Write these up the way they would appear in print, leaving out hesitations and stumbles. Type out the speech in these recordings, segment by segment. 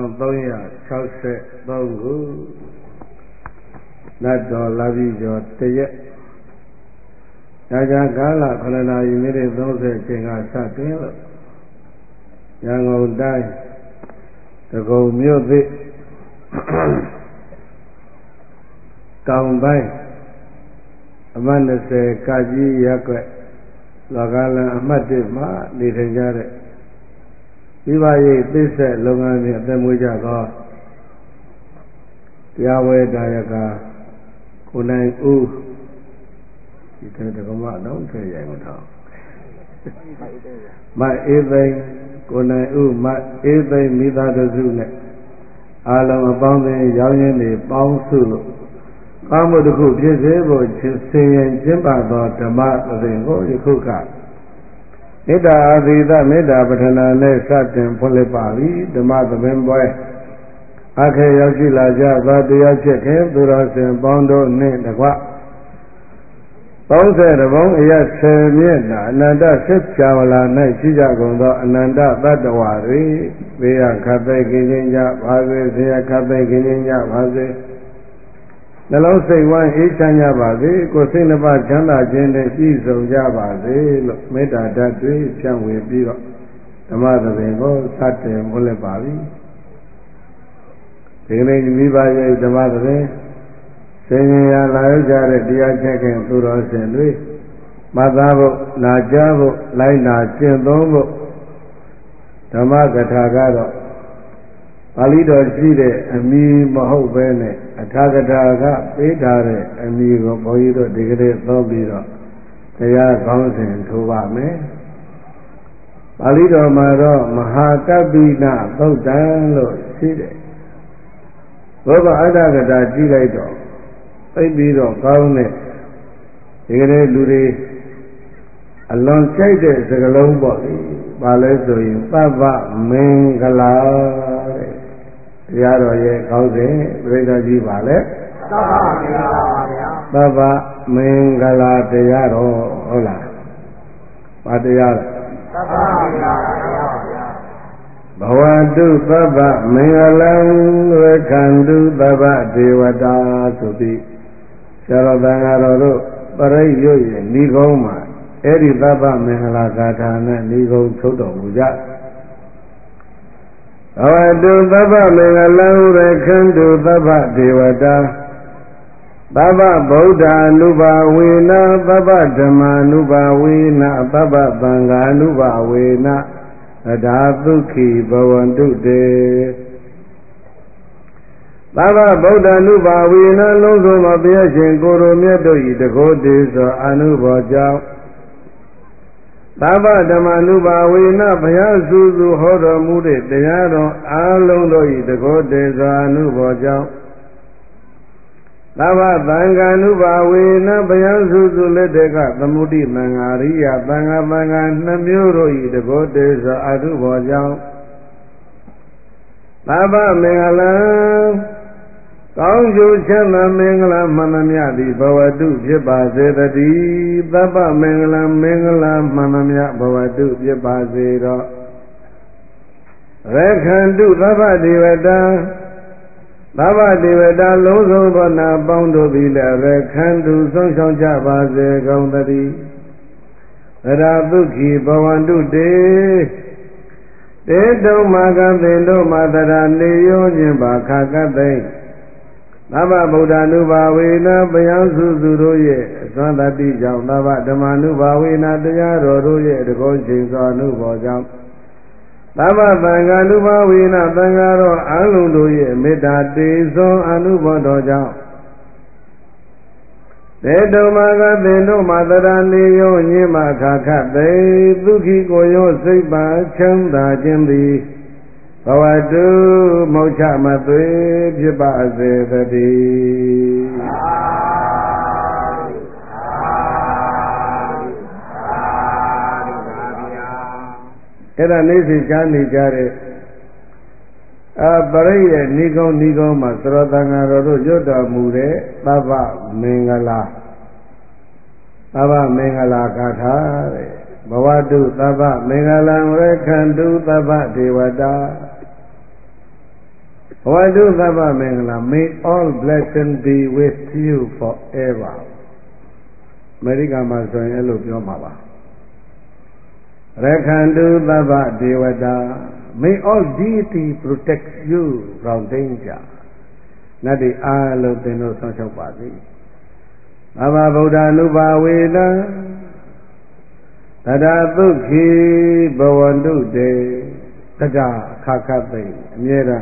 1363ခုနတ်တော်လာပြီးကျော်တရက်ညချာကာလ9 နာရီမိနစ်30ချိန်ကစတင်လို့ရန်ကုန်တိုင်းဒဂုံမြို့သစ်တောင်ပိုင်းအမှတ်20ကကြီးရပ်ကွက်လောကလန်အမှတ်1မှာနေထိုင်ကြတဲ့ဒီပါရိပ်သစ္စာလုပ်ငန်းဖြင့်အသက်မွေးကြသောတရားဝဲဒါယကကိုနိုင်ဦးဒီတက္ကမတော့ထည့်ရိုက်မထားမအေးသိန်းကိုနိုင်ဦးမအေးသိန်းမိသားစုနဲ့အာလုံးအပေါင်းအသင်းရောင်းရင်းတွေပေါင်းစုလို့ကောင်းမှုတစ်ခုဖြစ်စေဖို့ဆင်ရင်ကျင့်ပါသောဓမ္မသဘင်ကိုယခုကမေတ္တာအာသီသမေတ္တာပဋ္ဌာနာနဲ့စတင်ဖွင့်လှစ်ပါပြီဓမ္မသဘင်ပွဲအခက်ရောက်ရှိလာကြသောတရားဖြစ်ခင်သူတော်စင်ပေါင်းတို့နှင့်တကွ30ဘုံအရ10မြင့်တာအနန္တဆက်ချဝလာ၌ရှိကြကုန်သောအနန္တသတ္တဝါတွေဘေးရခတ်သိခင်ချင်းကြပါစေဆရာခတ်သိခင်ချင်းကြပါစေနှလုံးစိတ်ဝမ်းအေးချမ်းကြပါစေကိုယ်စိတ်နှပါချမ်းသာခြင်းနဲ့ပြည့်စုံကြပါစေလို့မေတ္တာဓာတ်တွေဖြန့်ဝေပြီးတော့ဓမ္မသဘင်ကိုစတင်ဖွင့်လှစ်ပါပြီဒီကနေ့မိဘရဲ့ဓမ္မသဘင်ဆင်ញင်ရလာရောက်ကြတဲ့တရားချက်ခင်သူတော်စင်တွေမှတ်သားဖို့နာကြားဖို့လိုက်နာကျင့်သုံးဖို့ဓမ္မကထာကတော့ပါဠိတော်ရှိတဲ့အမည်မဟုတ်ဘဲနဲ့အထာဂတာကပေးထားတဲ့အမည်ကိုဘုန်းကြီးတို့ဒီကနေ့သုံးပြီးတော့တရားကောင်းစဉ်ထိုးပါမယ်ပါဠိတော်မှာတော့မဟာကပ္ပိနသုတ်တံလို့ရှိတယ်ဘုရားအထာဂတာကြည့်လိုက်တော့သိပြီးတော့ကောင်းတဲ့ဒီကနေ့လူတွေအလွန်ကြိုက်တဲ့စကားလုံးပေါ့လေဘာလဲဆိုရင်သဗ္ဗမင်္ဂလာတဲ့တရားတော်ရဲ့ကောင်းစဉ်ပြိဿကြီးပါလေသဗ္ဗမင်္ဂလာပါဗျာသဗ္ဗမင်္ဂလာတရားတော်ဟုတ်လားဘာတရားလဲသဗ္ဗမင်္ဂလာတရားပါဗျာဘဝတုသဗ္ဗမင်္ဂလံဝေခန္တုသဗ္ဗဒေဝတာဆိုပြီးဆရာတော်သံဃာတော်တို့ပရိတ်ရွရဲ့ဏိဂုံးမှာအဲ့ဒီသဗ္ဗမင်္ဂလာဂါထာနဲ့ဏိဂုံးထုတ်တော်မူကြဘဝတုသဗ္ဗမင်္ဂလံဝေခန္တုသဗ္ဗဒေဝတာသဗ္ဗဗုဒ္ဓ ानु ဘာဝေနသဗ္ဗဓမ္မာ ानु ဘာဝေနသဗ္ဗသံဃာ ानु ဘာဝေနအဒါသုခိဘဝန္တုတေသဗ္ဗဗုဒ္ဓ ानु ဘာဝေနလုံးစုံသောဘုရားရှင်ကိုယ်တော်မြတ်တို့၏တကောတေသောအနုဘောကြောင့်သဗ္ဗဓမ္မာ ानु ဘာဝေနဘုရားစုစုဟောတော်မူတဲ့တရားတော်အလုံးတို့၏တကောတေသောအနုဘောကြောင့်သဗ္ဗသံဃာ ानु ဘာဝေနဘုရားစုစုလက်ထက်ကသမုဒိသံဃာရိယသံဃာနှမျိုးတို့၏တကောတေသောအနုဘောကြောင့်သဗ္ဗမင်္ဂလံကောင်းကျိုးချမ်းသာမင်္ဂလာမှန်သမျှသည်ဘဝတုဖြစ်ပါစေတည်းသဗ္ဗမင်္ဂလံမင်္ဂလာမှန်သမျှဘဝတုဖြစ်ပါစေတော့ရခန္တုသဗ္ဗဒေဝတာသဗ္ဗဒေဝတာလုံးစုံသောနာပေါင်းတို့သည်လည်းရခန္တုဆုံးရှုံးကြပါစေကုန်သတည်းသရသုခိဘဝန္တုတေတေတုံမာကသင်တို့မာတရာနေရောခြင်းပါခါကသိသဗ္ဗဗုဒ္ဓ ानु ဘာဝေနဘယံစုစုတို့ရဲ့အစွမ်းတတိကြောင့်သဗ္ဗဓမ္မာ ानु ဘာဝေနတရားတော်တို့ရဲ့တကောချိန်စွာအနုဘောကြောင့်သဗ္ဗသံဃာ ानु ဘာဝေနသံဃာတော်အလုံးတို့ရဲ့မေတ္တာတေစွန်အနုဘောတော်ကြောင့်တေတုံမာကသင်တို့မာတရာနေရောညင်မာခါခသိသုခိကိုရောစိတ်ပါချမ်းသာခြင်းသည်ဘဝတုမောက္ခမသွေဖြစ်ပါစေတည်းအဲ့ဒါနေ့စဉ်ကြားနေကြတဲ့ပရိရဲ့ဏိကုံးမှာသရသံဃာတော်တို့ရွတ်တော်မူတဲ့သဗ္ဗမင်္ဂလာဂါထာတဲ့ဘဝတုသဗ္ဗမင်္ဂလံဝေခန္တုသဗ္ဗဒေဝတာ Bhavatu Sabba Mangala, may all blessings be with you forever. America Mason Elo Pyomaba. Rakhandu Sabba Devata, may all deity protect you from danger. Nadi Alo Teno Sanchopati. Baba Buddha Nubavena. Tada Dukhi Bhavantu De Tada Kakate Nyera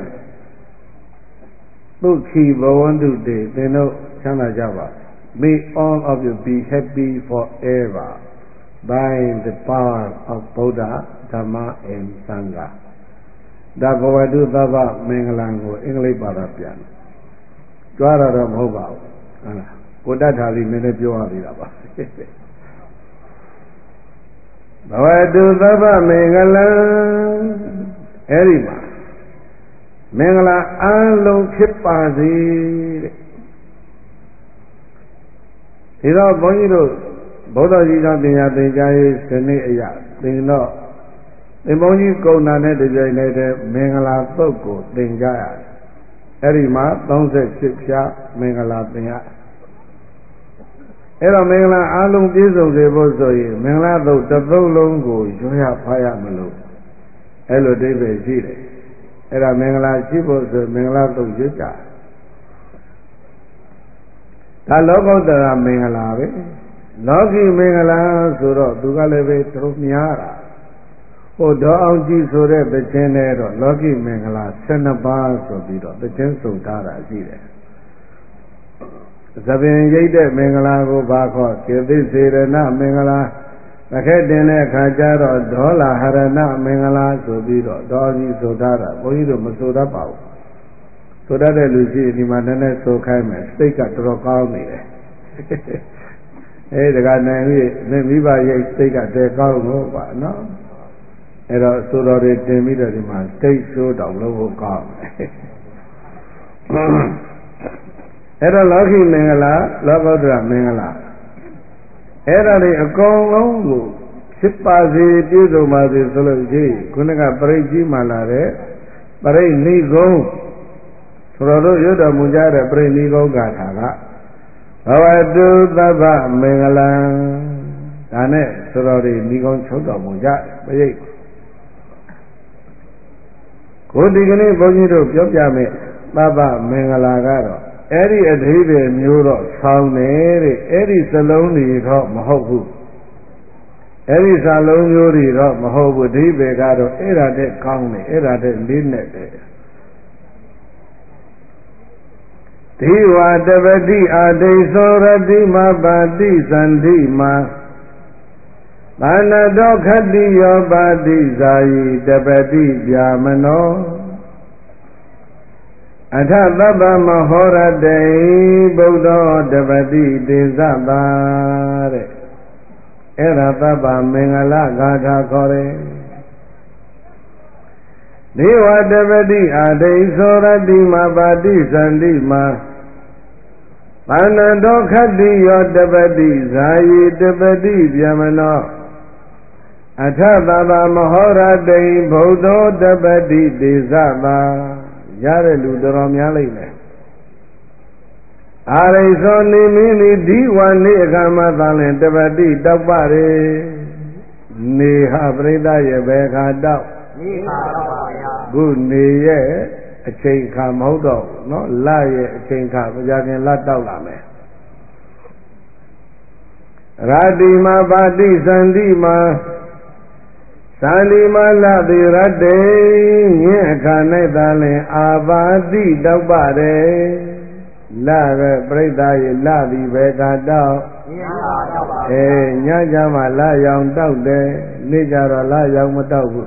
Dukhi Bhavantu De Teno Chana Java. May all of you be happy forever by the power of Buddha, Dhamma and Sangha. Da Bhavatu Sabba Mangalango English Barapian. Jwara Ramhoba. Buddha Thali Nene Pyoa Vidaba. Bhavatu Sabba Mangala Erima Mangala Along Chipazi Hiro Boniro Boda Jina Pinya Tinjai Sene Aya Tino Timonji Kona Nete Jainete Mangala Toko Tinjaya Erima Tonse Chipsha Mangala Pinya Era Mangala Alung Piso Sebosoye Mangala Do Tatolongo Joya Paya Malo Elo Debe Jire Era Mangala Chibos Mangala Do Yuja Ta Logo Dara Mangala Logi Mangala Suro Dugaleve Trumiara O Do Auji Sure Bechenero Logi Mangala Senaba Sobiro Bechen Sotara Jire Sabin Yade Mangala go Bako, Kedi Sirena Mangala, Nakedine Kajaro, Dola Harana Mangala, Sobiro, Doji Sodara, Boido Masuda Pau. Sodara Lucy, Nimanene so came, stick at Rokami. Eh, the guy named Viva Ye stick at the Kalmo, no? Era Sodore Temida, the man, state showed of local calm. Era Loki Mangala, Logodra Mangala. Era the Akongo, Chipazi, Piso Mazi Soloji, Kunaga Preji Malare, Pare Nigo, Sorodo Yoda Mujara Pre Nigo Gataga, Bhavatu Sabba Mangala, Dane, Sorori Nigon Choda Muja, Baye. Kodigani Bojiro Pyopjame, Baba Mangala Garo. Eri Adhibe Muro, Saunere, Eri Saloni, Mahobu. Eri Salon Yuri, Mahobu, Dibe Gado, Era de Kaune, Era de Linet. Diva Devadi Ade Soradi Mabadi Sandima Manado Khadi Yobadi Zayi Devadi Yamano Atha Baba Mahora Dei Buddha Devadi Dezabare Era Baba Mangala Gata Kore Deva Devadi Ade Soradi Mabadi Sandima Manado Khadi Yodevadi Zayi Devadi Yamano Atha Baba Mahora Dei Buddha Devadi Dezabare Yare Ludoro Mialime Arizo Nimini Diwani Gamadale Devadi Dabare Neha Breda Yebeka Dao Good Neye a chain come out of no lie a chain come Jagan Latame Radima Badi Sandima Sandima Ladi Rade Yekanetale Abadi Dabare Lave Breda Ladi Vega Dao Nyajama La Yang Daude Nijara La Yang Matabu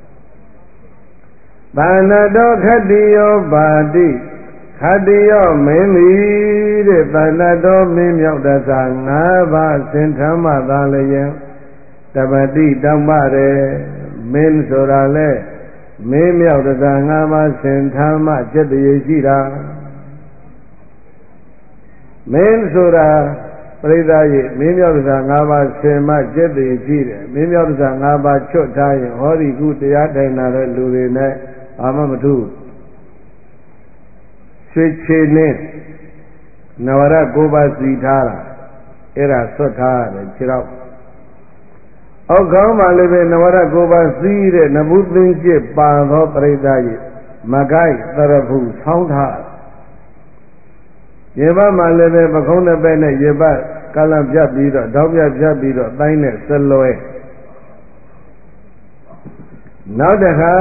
Banado Khadiyo Badi Khadiyo Mimi Banado Mimyok Dasa Ngaba Sintama Dalayan Tabati Dambare Min Sorale Mimyok Dasa Ngaba Sintama Jadiyajira Min Sura Predaye Mimyok Dasa Ngaba Sima Jadiyajira Mimyok Dasa Ngaba Chotaye Hori Gutaya Dainare Lurine Amamatu ရွှေချေနဲ့နဝရ9ပါးစီထားတာအဲ့ဒါဆွတ်ထားရတယ်ခြေတော့အောက်ခေါင်းမှာလည်းပဲနဝရ9ပါးစီးတဲ့နဗုသင်္ကျစ်ပါသောပရိသတ်ကြီးမကိုက်တရဖူဆောင်းထားရေဘမှာလည်းပဲပခုံးတစ်ပဲနဲ့ရေဘကလံပြတ်ပြီးတော့တောက်ပြတ်ပြတ်ပြီးတော့တိုင်းနဲ့ဆလွဲနောက်တစ်ခါ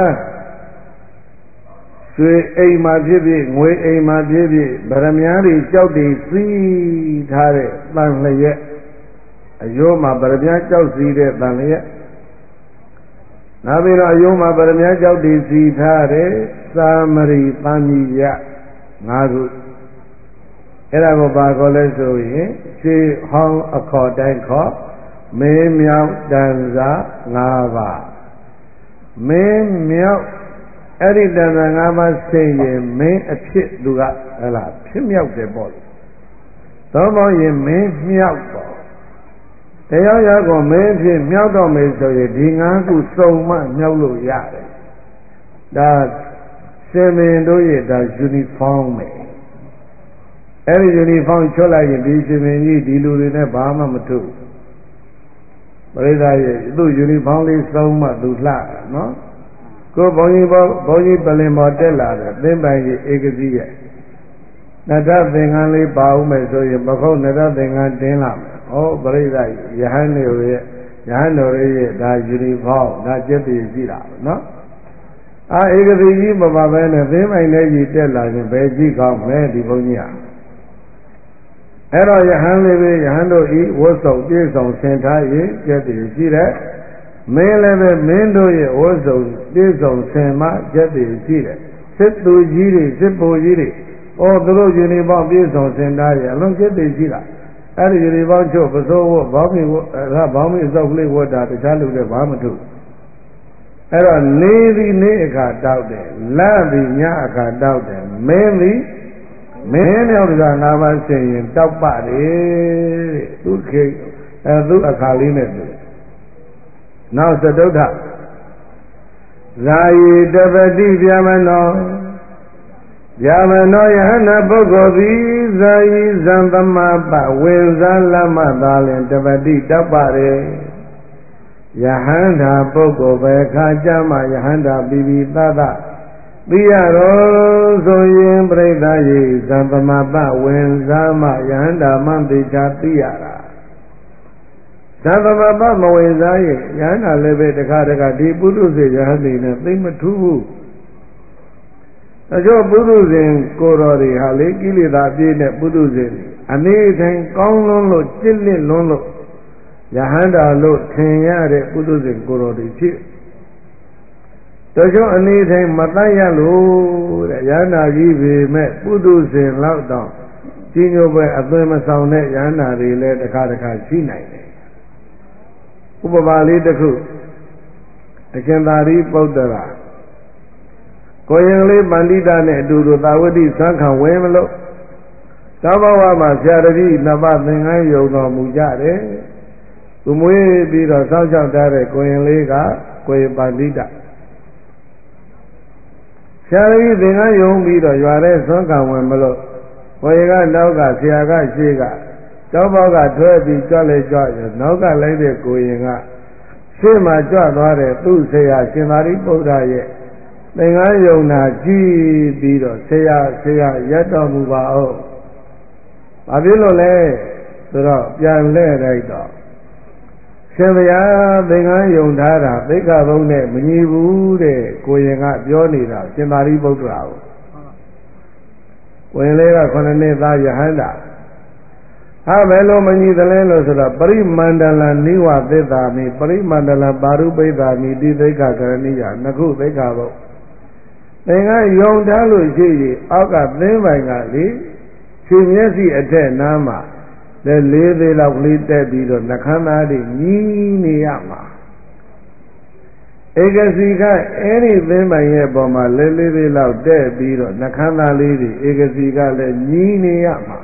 ရွှေအိမ်မှာဖြစ်ဖြစ်ငွေအိမ်မှာဖြစ်ဖြစ်ဗရမ ्या တွေကြောက်တွေစီးထားတဲ့တန်လျက်အယိုးမှာဗရမ ्या ကြောက်စီးတဲ့တန်လျက်နောက်ပြီးတော့အယိုးမှာဗရမ ्या ကြောက်တွေစီးထားတဲ့သာမရီပန်းကြီးရ၅ခုအဲ့ဒါကိုပါခေါ်လဲဆိုရင်ခြေဟောင်းအခေါ်တိုင်းခေါ်မင်းမြောက်တန်စာ၅ပါးမင်းမြောက်အဲ့ဒီတန်စာ၅ပါးဆင်ရင်မင်းအဖြစ်သူကဟဲ့လားဖြစ်မြောက်တယ်ပေါ့လေသောပေါင်းရင်မင်းမြောက်တော့တရားရကောမင်းဖြစ်မြောက်တော့မယ်ဆိုရင်ဒီ၅ခုစုံမှမြောက်လို့ရတယ်ဒါစင်မင်းတို့ရဲ့ဒါယူနီဖောင်းပဲအဲ့ဒီယူနီဖောင်းချွတ်လိုက်ရင်ဒီစင်မင်းကြီးဒီလူတွေနဲ့ဘာမှမထုပရိသတ်ရဲ့သူ့ယူနီဖောင်းလေးစုံမှသူလှနော်ကိုဘုန်းကြီးပလင်ပေါ်တက်လာတယ်သင်္ပိုင်ကြီးဧကစီရဲ့နတ္ထသင်္ကန်းလေးပါဦးမယ်ဆိုရင်ပခုတ်နတ္ထသင်္ကန်းတင်းလာမယ်ဩပရိသတ်ယဟန်တို့ရဲ့ဒါယူနီဖောင်းဒါကျက်တည်ရှိတာနော်ဧကစီကြီးမပါဘဲနဲ့သင်္ပိုင်လေးကြီးတက်လာရင်ဘယ်ကြည့်ကောင်းလဲဒီဘုန်းကြီးဟာအဲ့တော့ယဟန်လေးပဲယဟန်တို့ဤဝတ်ဆောင်ပြည့်ဆောင်ဆင်ထား၍ကျက်တည်ရှိတဲ့မင်းလည်းပဲမင်းတို့ရဲ့ဝတ်ဆောင်ပြည့်ဆောင်ဆင်မှကျက်တည်ရှိတဲ့စစ်သူကြီးတွေစစ်ဘိုလ်ကြီးတွေသူတို့ယူနီဖောင်းပြည့်ဆောင်ဆင်ထားရအလုံးကျက်တည်ရှိတာအဲ့ဒီယူနီဖောင်းချုပ်ပစိုးဝတ်ဘောင်းမီဝတ်ဘောင်းမီအစောက်ကလေးဝတ်တာတခြားလူတွေဘာမှမထုတ်အဲ့တော့နေသည်နေ့အခါတောက်တယ်လသည်ညအခါတောက်တယ်မင်းသည်မင်းမြောက်က၅ပါးဆင်ရင်တောက်ပါတယ်တဲ့သူခေသူအခါလေးနဲ့သူနောက်သတုဋ္ဌဇာယီတပတိဗျာမနောယဟန္တာပုဂ္ဂိုလ်သည်ဇာယီဇံသမပဝင်စားလမသာလင်တပတိတောက်ပါတယ်ယဟန္တာပုဂ္ဂိုလ်ပဲခါကြမှာယဟန္တာပိပိသသသိရတော်ဆိုရင်ပြိဿယေဇံသမပဝင်စားမှယဟန္တာမှန်သိချာသိရတာဇံသမပမဝင်စားရင်ယဟန္တာလည်းပဲတခါဒီပုထုဇဉ်ယဟန်တွေနဲ့သိမထူးဘူးအကျိုးပုထုဇဉ်ကိုတော်တွေဟာလေကိလေသာပြည့်တဲ့ပုထုဇဉ်အနေတိုင်းကောင်းလွန်းလို့ကျင့်လင့်လွန်းလို့ယဟန္တာလို့ထင်ရတဲ့ပုထုဇဉ်ကိုတော်တွေဖြစ်တို့ကြောင့်အနေတိုင်းမတတ်ရလို့တဲ့ယဟန္တာကြီးပေမဲ့ပုထုဇဉ်လောက်တော့ကြီးညိုပဲအသွင်မဆောင်တဲ့ယဟန္တာတွေလည်းတခါရှိနိုင်တယ်ဥပမာလေးတစ်ခုအရှင်သာရိပုတ္တရာကိုရင်လေးပန္တိတာနဲ့အတူတူသာဝတိသံဃာဝင်မလို့သောဘဝမှာဆရာတပည့်နှစ်ပါးသင်္ကန်းယုံတော်မူကြတယ်သူမွေးပြီးတော့စောင့်ရှောက်ထားတဲ့ကိုရင်လေးကကိုရင်ပန္တိတာဆရာတပည့်သင်္ကန်းယုံပြီးတော့ရွာတဲ့သံဃာဝင်မလို့ကိုရင်ကနောက်ကဆရာကရှေ့ကကျောင်းပေါက်ကထွဲပြီးကြွလဲကြွရနောက်ကလိုက်တဲ့ကိုရင်ကရှေ့မှာကြွသွားတဲ့သူ့ဆရာရှင်သာရိပုတ္တရာရဲ့သင်္ကန်းယုံနာကြည့်ပြီးတော့ဆရာရက်တော်မူပါအောင်ဘာဖြစ်လို့လဲဆိုတော့ပြန်လဲလိုက်တော့ရှင်ဗျာသင်္ကန်းယုံထားတာသိက္ခာပုဒ်နဲ့မညီဘူးတဲ့ကိုရင်ကပြောနေတာရှင်သာရိပုတ္တရာကိုရင်လေးက9နှစ်သားယဟန္တာဘယ်လိုမညီသလဲလို့ဆိုတော့ပရိမန္တလနိဝသစ္စာမိပရိမန္တလပါရုပိဿာမိတိသိက္ခာကရဏိယနှစ်ခုသိက္ခာပုဒ်သင်္ကန်းယုံထားလို့ရှိရင်အောက်ကသင်းပိုင်ကလေခြေမျက်စိအထက်နားမှာလက်လေးသေးလောက်ကလေးတက်ပြီးတော့နှခမ်းသားတွေညီးနေရမှာဧကစီကအဲ့ဒီသင်းပိုင်ရဲ့ပေါ်မှာလက်လေးသေးလောက်တက်ပြီးတော့နှခမ်းသားလေးတွေဧကစီကလည်းညီးနေရမှာ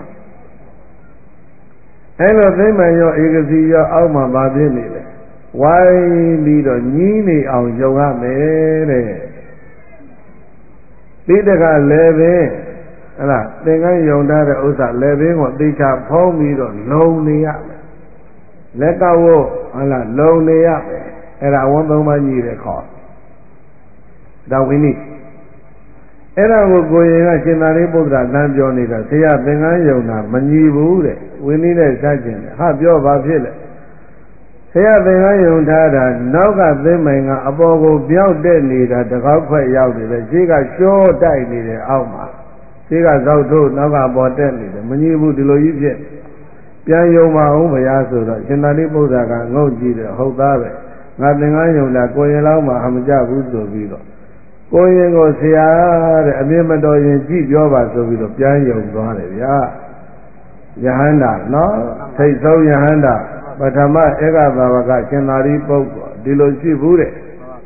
အဲ့လိုသင်းပိုင်ရောဧကစီရောအောက်မှာမဖြစ်နေလေဝိုင်းပြီးတော့ညီးနေအောင်ယုံရမယ်တဲ့ဒီတခါလည်းပဲလားသင်္ကန်းယုံထားတဲ့ဥစ္စာလက်ဘင်းကိုသေချာဖုံးပြီးတော့လုံနေရမယ်လက်ကဝတ်ဟုတ်လားလုံနေရမယ်အဲ့ဒါအဝန်းသုံးပါးကြီးတဲ့ခေါ်ဒါဝိနည်းအဲ့ဒါကိုရင်ကရှင်သာရိပုတ္တရာတန်းပြောနေတာဆရာသင်္ကန်းယုံတာမညီဘူးတဲ့ဝိနည်းနဲ့စัจကျင်တယ်ဟာပြောပါဖြစ်လေဆရာသင်္ကန်းယုံထားတာနောက်ကသင်းမိုင်ကအပေါ်ကိုပြောက်တက်နေတာတကောက်ခွက်ရောက်နေတယ်ရှေးကရှောတိုက်နေတယ်အောက်မှာရှေးကဇောက်ထုတ်နောက်ကပေါ်တက်နေတယ်မညီဘူးဒီလိုကြီးဖြစ်ပြန်ယုံပါအောင်ဘုရားဆိုတော့ရှင်သာရိပုတ္တရာကငုတ်ကြည့်တယ်ဟုတ်သားပဲငါသင်္ကန်းယုံတာကိုရင်လောက်မှအမကြဘူးဆိုပြီးတော့ကိုရင်ကိုဆရာတဲ့အမြင်မတော်ရင်ကြည့်ပြောပါဆိုပြီးတော့ပြန်ယုံသွားတယ်ဗျာယဟန္တာနော်ထိတ်ဆုံးယဟန္တာပထမဧကဘာဝကရှင်သာရိပုတ္တရာဒီလိုရှိဘူးတဲ့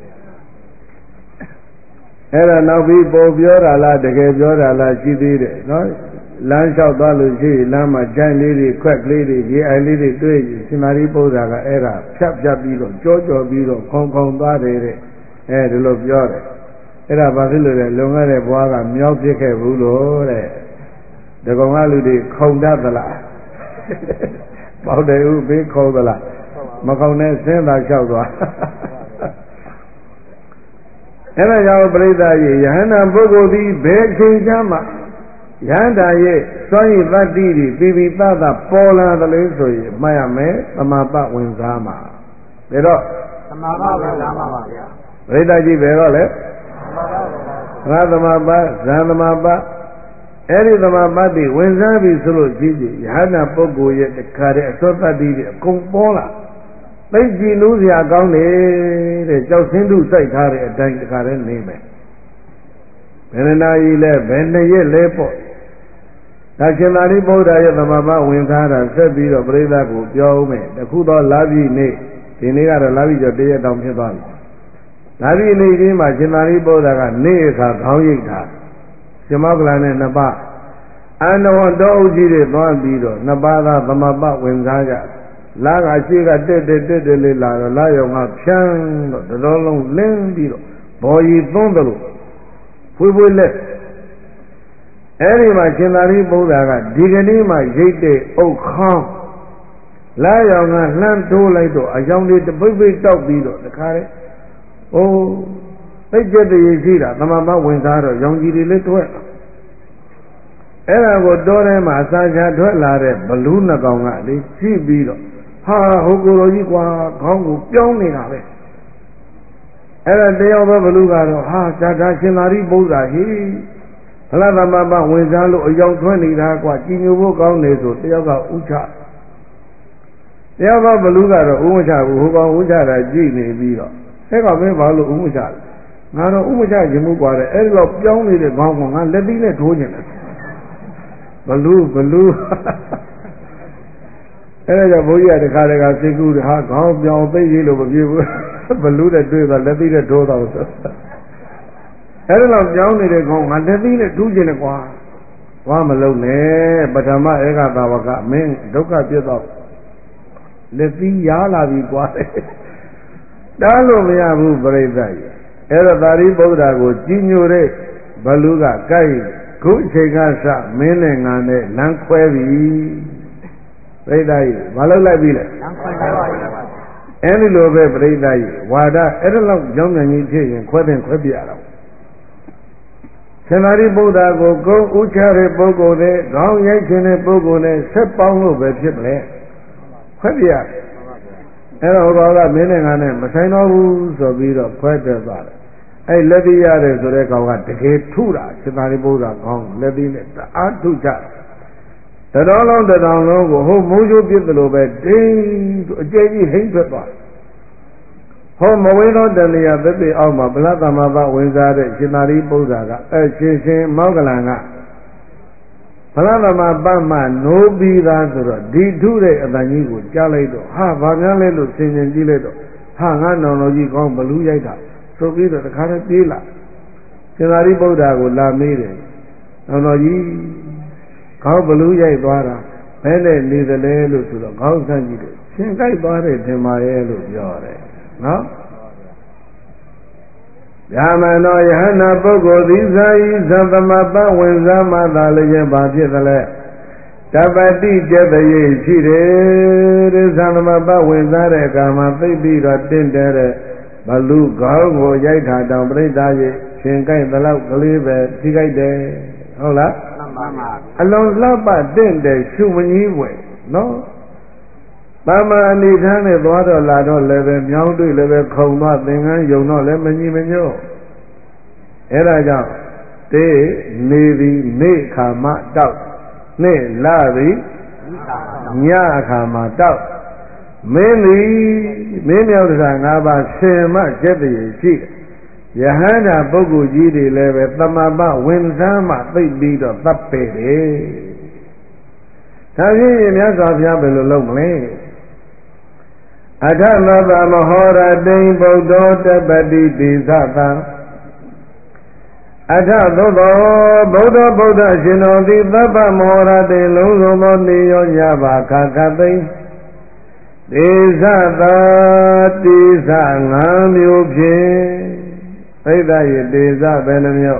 အဲ့ဒါနောက်ပြီးပို့ပြောတာလားတကယ်ပြောတာလားရှိသေးတယ်နော်လမ်းလျှောက်သွားလို့ရှိရင်လမ်းမှာကြိုင်လေးတွေခွက်ကလေးတွေရေအိုင်လေးတွေတွေ့ရင်ရှင်သာရိပုတ္တရာကအဲ့ဒါဖြတ်ပြီးတော့ကြောပြီးတော့ခုံသွားတယ်တဲ့အဲဒီလိုပြောတယ်အဲ့ဒါဘာဖြစ်လို့လဲလုံခဲ့တဲ့ဘွားကမြောက်ဖြစ်ခဲ့ဘူးလို့တဲ့ဒဂုံကလူတွေခုံတတ်သလားပေါက်တယ်ဥဘေးခုံသလားမခုံနဲ့ဆင်းသာလျှောက်သွားအဲ့ဒါကြောင့်ပြိဿရေယဟန္တာပုဂ္ဂိုလ်သည်ဘယ်ချိန်ကျမှယဟန္တာရဲ့စွမ်းရည်တတ္တိတွေပိပိသသပေါ်လာသလဲဆိုရင်မှတ်ရမယ်သမာပဝင်စားမှာဒါတော့သမာပဝင်စားမှာပါဗျာပြိဿကြီးဘယ်တော့လဲငါသမာပဇန်သမာပအဲ့ဒီသမာပတိဝင်စားပြီဆိုလို့ကြည့်ကြည့်ယဟန္တာပုဂ္ဂိုလ်ရဲ့တခါတည်းအသောတတ္တိတွေအကုန်ပေါ်လာသိကြည်လို့စရာကောင်းတယ်တဲ့ကြောက်စင်းတုစိုက်ထားတဲ့အတိုင်းတခါတည်းနေမယ်ဘယ်နာကြီးလဲဘယ်နှစ်ရက်လဲပေါ့ဒါရှင်သာရိပုတ္တရာရဲ့သမာပဝင်စားတာဆက်ပြီးတော့ပြိဿကိုပြောဦးမယ်တခုတော့လာပြီနေ့ဒီနေ့ကတော့လာပြီကျော်တရက်တောင်ဖြစ်သွားပြီလာပြီနေ့ဒီမှာရှင်သာရိပုတ္တရာကနေ့အခါခေါင်းရိပ်ထားရှင်မောကလနဲ့နှစ်ပါးအန္တဝတောအုပ်ကြီးတွေသွားပြီးတော့နှစ်ပါးသာသမာပဝင်စားကြလာကရှိကတက်လေးလာတော့လာရောင်ကဖြန်းတော့တတော်လုံးလင်းပြီးတော့ဘော်ကြီးသွန်းတယ်လို့ဖွေးလက်အဲ့ဒီမှာရှင်သာရိပုတ္တရာကဒီကနေ့မှရိတ်တဲ့အုတ်ခေါင်းလာရောင်ကလှမ်းထိုးလိုက်တော့အယောင်တွေတပိတ်ပိတ်တောက်ပြီးတော့တခါတည်းအိုးသိကျက်တည်းရှိတာသမမဝင်စားတော့ရောင်ကြီးတွေလည်းထွက်အဲ့ဒါကိုတောထဲမှာအစာချထွက်လာတဲ့ဘလူးနှကောင်ကလေရှိပြီးတော့ဟာဟိုကိုယ်တော်ကြီးကွာခေါင်းကိုပြောင်းနေတာပဲအဲ့ဒါတယောက်သောဘလူးကတော့ဟာဇာတာရှင်သာရိပုတ္တရာဟိဖလားသမမဝင်စားလို့အယောင်ထွက်နေတာကွာကြည်ညိုဖို့ကောင်းနေဆိုတယောက်ကဥချတယောက်ကဘလူးကတော့ဥမချဘူးဟိုကောင်ဥချတာကြည့်နေပြီးတော့အဲ့ကောင်မင်းဘာလို့ဥမချလဲငါတော့ဥမချခြင်းမှုกว่าတဲ့အဲ့ဒီတော့ပြောင်းနေတဲ့ခေါင်းကငါလက်သီးနဲ့ထိုးနေတယ်ဘလူးအဲ့ဒါကြောင့်ဘုန်းကြီးကတခါစိတ်ကူးဟာခေါင်းပြောင်းသိရေးလို့မပြေဘူးဘလူးနဲ့တွေ့တော့လက်သီးနဲ့ထိုးတော့ဆိုအဲ့ဒါတော့ပြောင်းနေတဲ့ခေါင်းငါလက်သီးနဲ့ထိုးခြင်းနဲ့ကွာဝါမလုံးနဲ့ပထမဧကသာဝကမင်းဒုက္ခပြတ်တော့လက်သီးရားလာပြီကွာတားလို့မရဘူးပြိဿကြီးအဲ့တော့သာရိပုတ္တရာကိုကြီးညိုတဲ့ဘလူးကကိုက်ခုအချိန်ကစမင်းနဲ့ငါနဲ့လမ်းခွဲပြီပြိဿကြီးမလုပ်လိုက်ပြီလေလမ်းခွဲပါပြီအဲ့ဒီလိုပဲပြိဿကြီးဝါဒအဲ့ဒါလောက်ကြောင်းမြန်ကြီးဖြစ်ရင်ခွဲတင်ခွဲပြရတော့ရှင်သာရိပုတ္တရာကိုဂုံဥချတဲ့ပုဂ္ဂိုလ်နဲ့ခေါင်းရိုက်ခြင်းတဲ့ပုဂ္ဂိုလ်နဲ့ဆက်ပေါင်းလို့ပဲဖြစ်မလဲခွဲပြရအဲ့တော့ဟောကမင်းနဲ့ငါနဲ့မဆိုင်တော့ဘူးဆိုပြီးတော့ခွဲတက်သွားတယ်အဲ့လက်သီးရတယ်ဆိုတဲ့ကောင်ကတကယ်ထုတာရှင်သာရိပုတ္တရာခေါင်းလက်သီးနဲ့တအားထုကြတတော်လုံးတတော်လုံးကိုဟိုမိုးချိုးပြစ်တယ်လို့ပဲဒိန်းအကျဲကြီးဟိမ့်ထွက်သွားဟောမဝေသောတဏှာသတိအောက်မှာဗလသမဘဝင်စားတဲ့ရှင်သာရိပုတ္တရာကရှင်မောဂလန်ကဗလသမဘမှနိုးပြီးသားဆိုတော့ဒီထုတဲ့အတန်ကြီးကိုကြားလိုက်တော့ဟာဘာများလဲလို့ဆင်ခြင်ကြည့်လိုက်တော့ဟာငါနောင်တော်ကြီးကောင်းဘလူးရိုက်တာဆိုပြီးတော့တခါတည်းပြေးလာရှင်သာရိပုတ္တရာကိုလာမေးတယ်နောင်တော်ကြီးခေါင်းဘလူးရိုက်သွားတာဘယ်နဲ့နေသလဲလို့ဆိုတော့ခေါင်းဆန်းကြည့်တယ်ရှင်ကြိုက်သွားတယ်ထင်ပါရဲ့လို့ပြောတယ်နော် Yamano Yana Boko Dizai Zantamapa Wenzama Dalayan Bapitale Tabati Jetaye Chide Zantamapa Wenzare Kama Pipi Ratindere Balu Gago Yaita Dambritaye Shinkai Dalau Kalibe Tigaide Hola Along Lapa Dende Shumaniwe No Mama Nidane Dwado Lado Leve Myaudu Leve Koma Dengan Yono Lemani Menyo Eraja Te Nevi Ne Kama Dao Ne Lavi Nya Kama Dao Meni Meniauda Naba Sema Jeti Shi Yahana Bogu Jidi Leve Tamaba Wenzama Bido Tapere Tavi Myazavia Belomle Adhamava Mahora Dei Bodo Tabadi Dizata Adhavodo Bodo Shino Di Baba Mahora Dei Luzo Niyo Yava Kakati Dizata Diza Ngamyo Pye Aida Diza Benamyo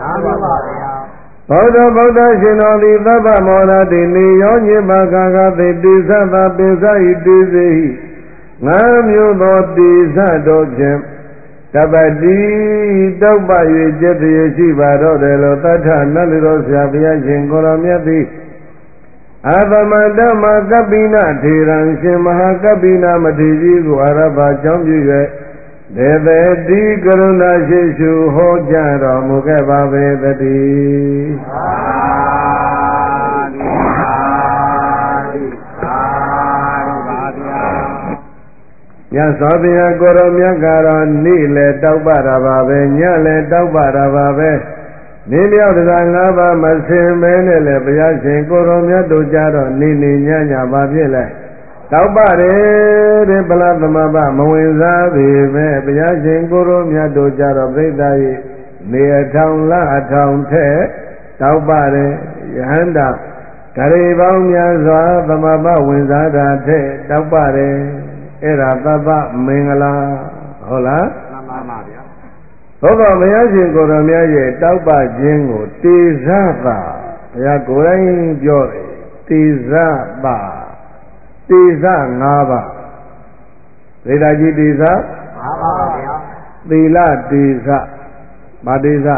Bodo Shino Di Baba Mahora Dei Niyo Yava Kakati Dizata Pisa Dizi Namyo Doti Sato Jim Tabadi Dopa Yeti Yeshiva Rodelo Tata Naliro Savia Jingoramiati Avamadama Kabina Tiran Shimaha Kabina Matiji Araba Jambuye Deve Di Karuna Shishu Hojaro Mukeba Vedati Yasabia Goromia Gara Nile Taubaravabe, Nyale Taubarababe, Nilia Zangaba, Masim Benele, Piasin, Goromia Dujaro, Nini Nyanya Babile, Taubare, Palamaba, Moinza, Vive, Piasin, Goromia Dujaro, Bridai, near town La Town Te, Taubare, Yanda, Karibamia Zwa, Tamaba, Winzada Te, Taubare. Era Baba Mingala Hola Hoga Mayajin Goromia Tauba Jingo Tizaba Yagorain Joy Tizaba Tiza Nava Redaji Tiza Bila Tiza Badiza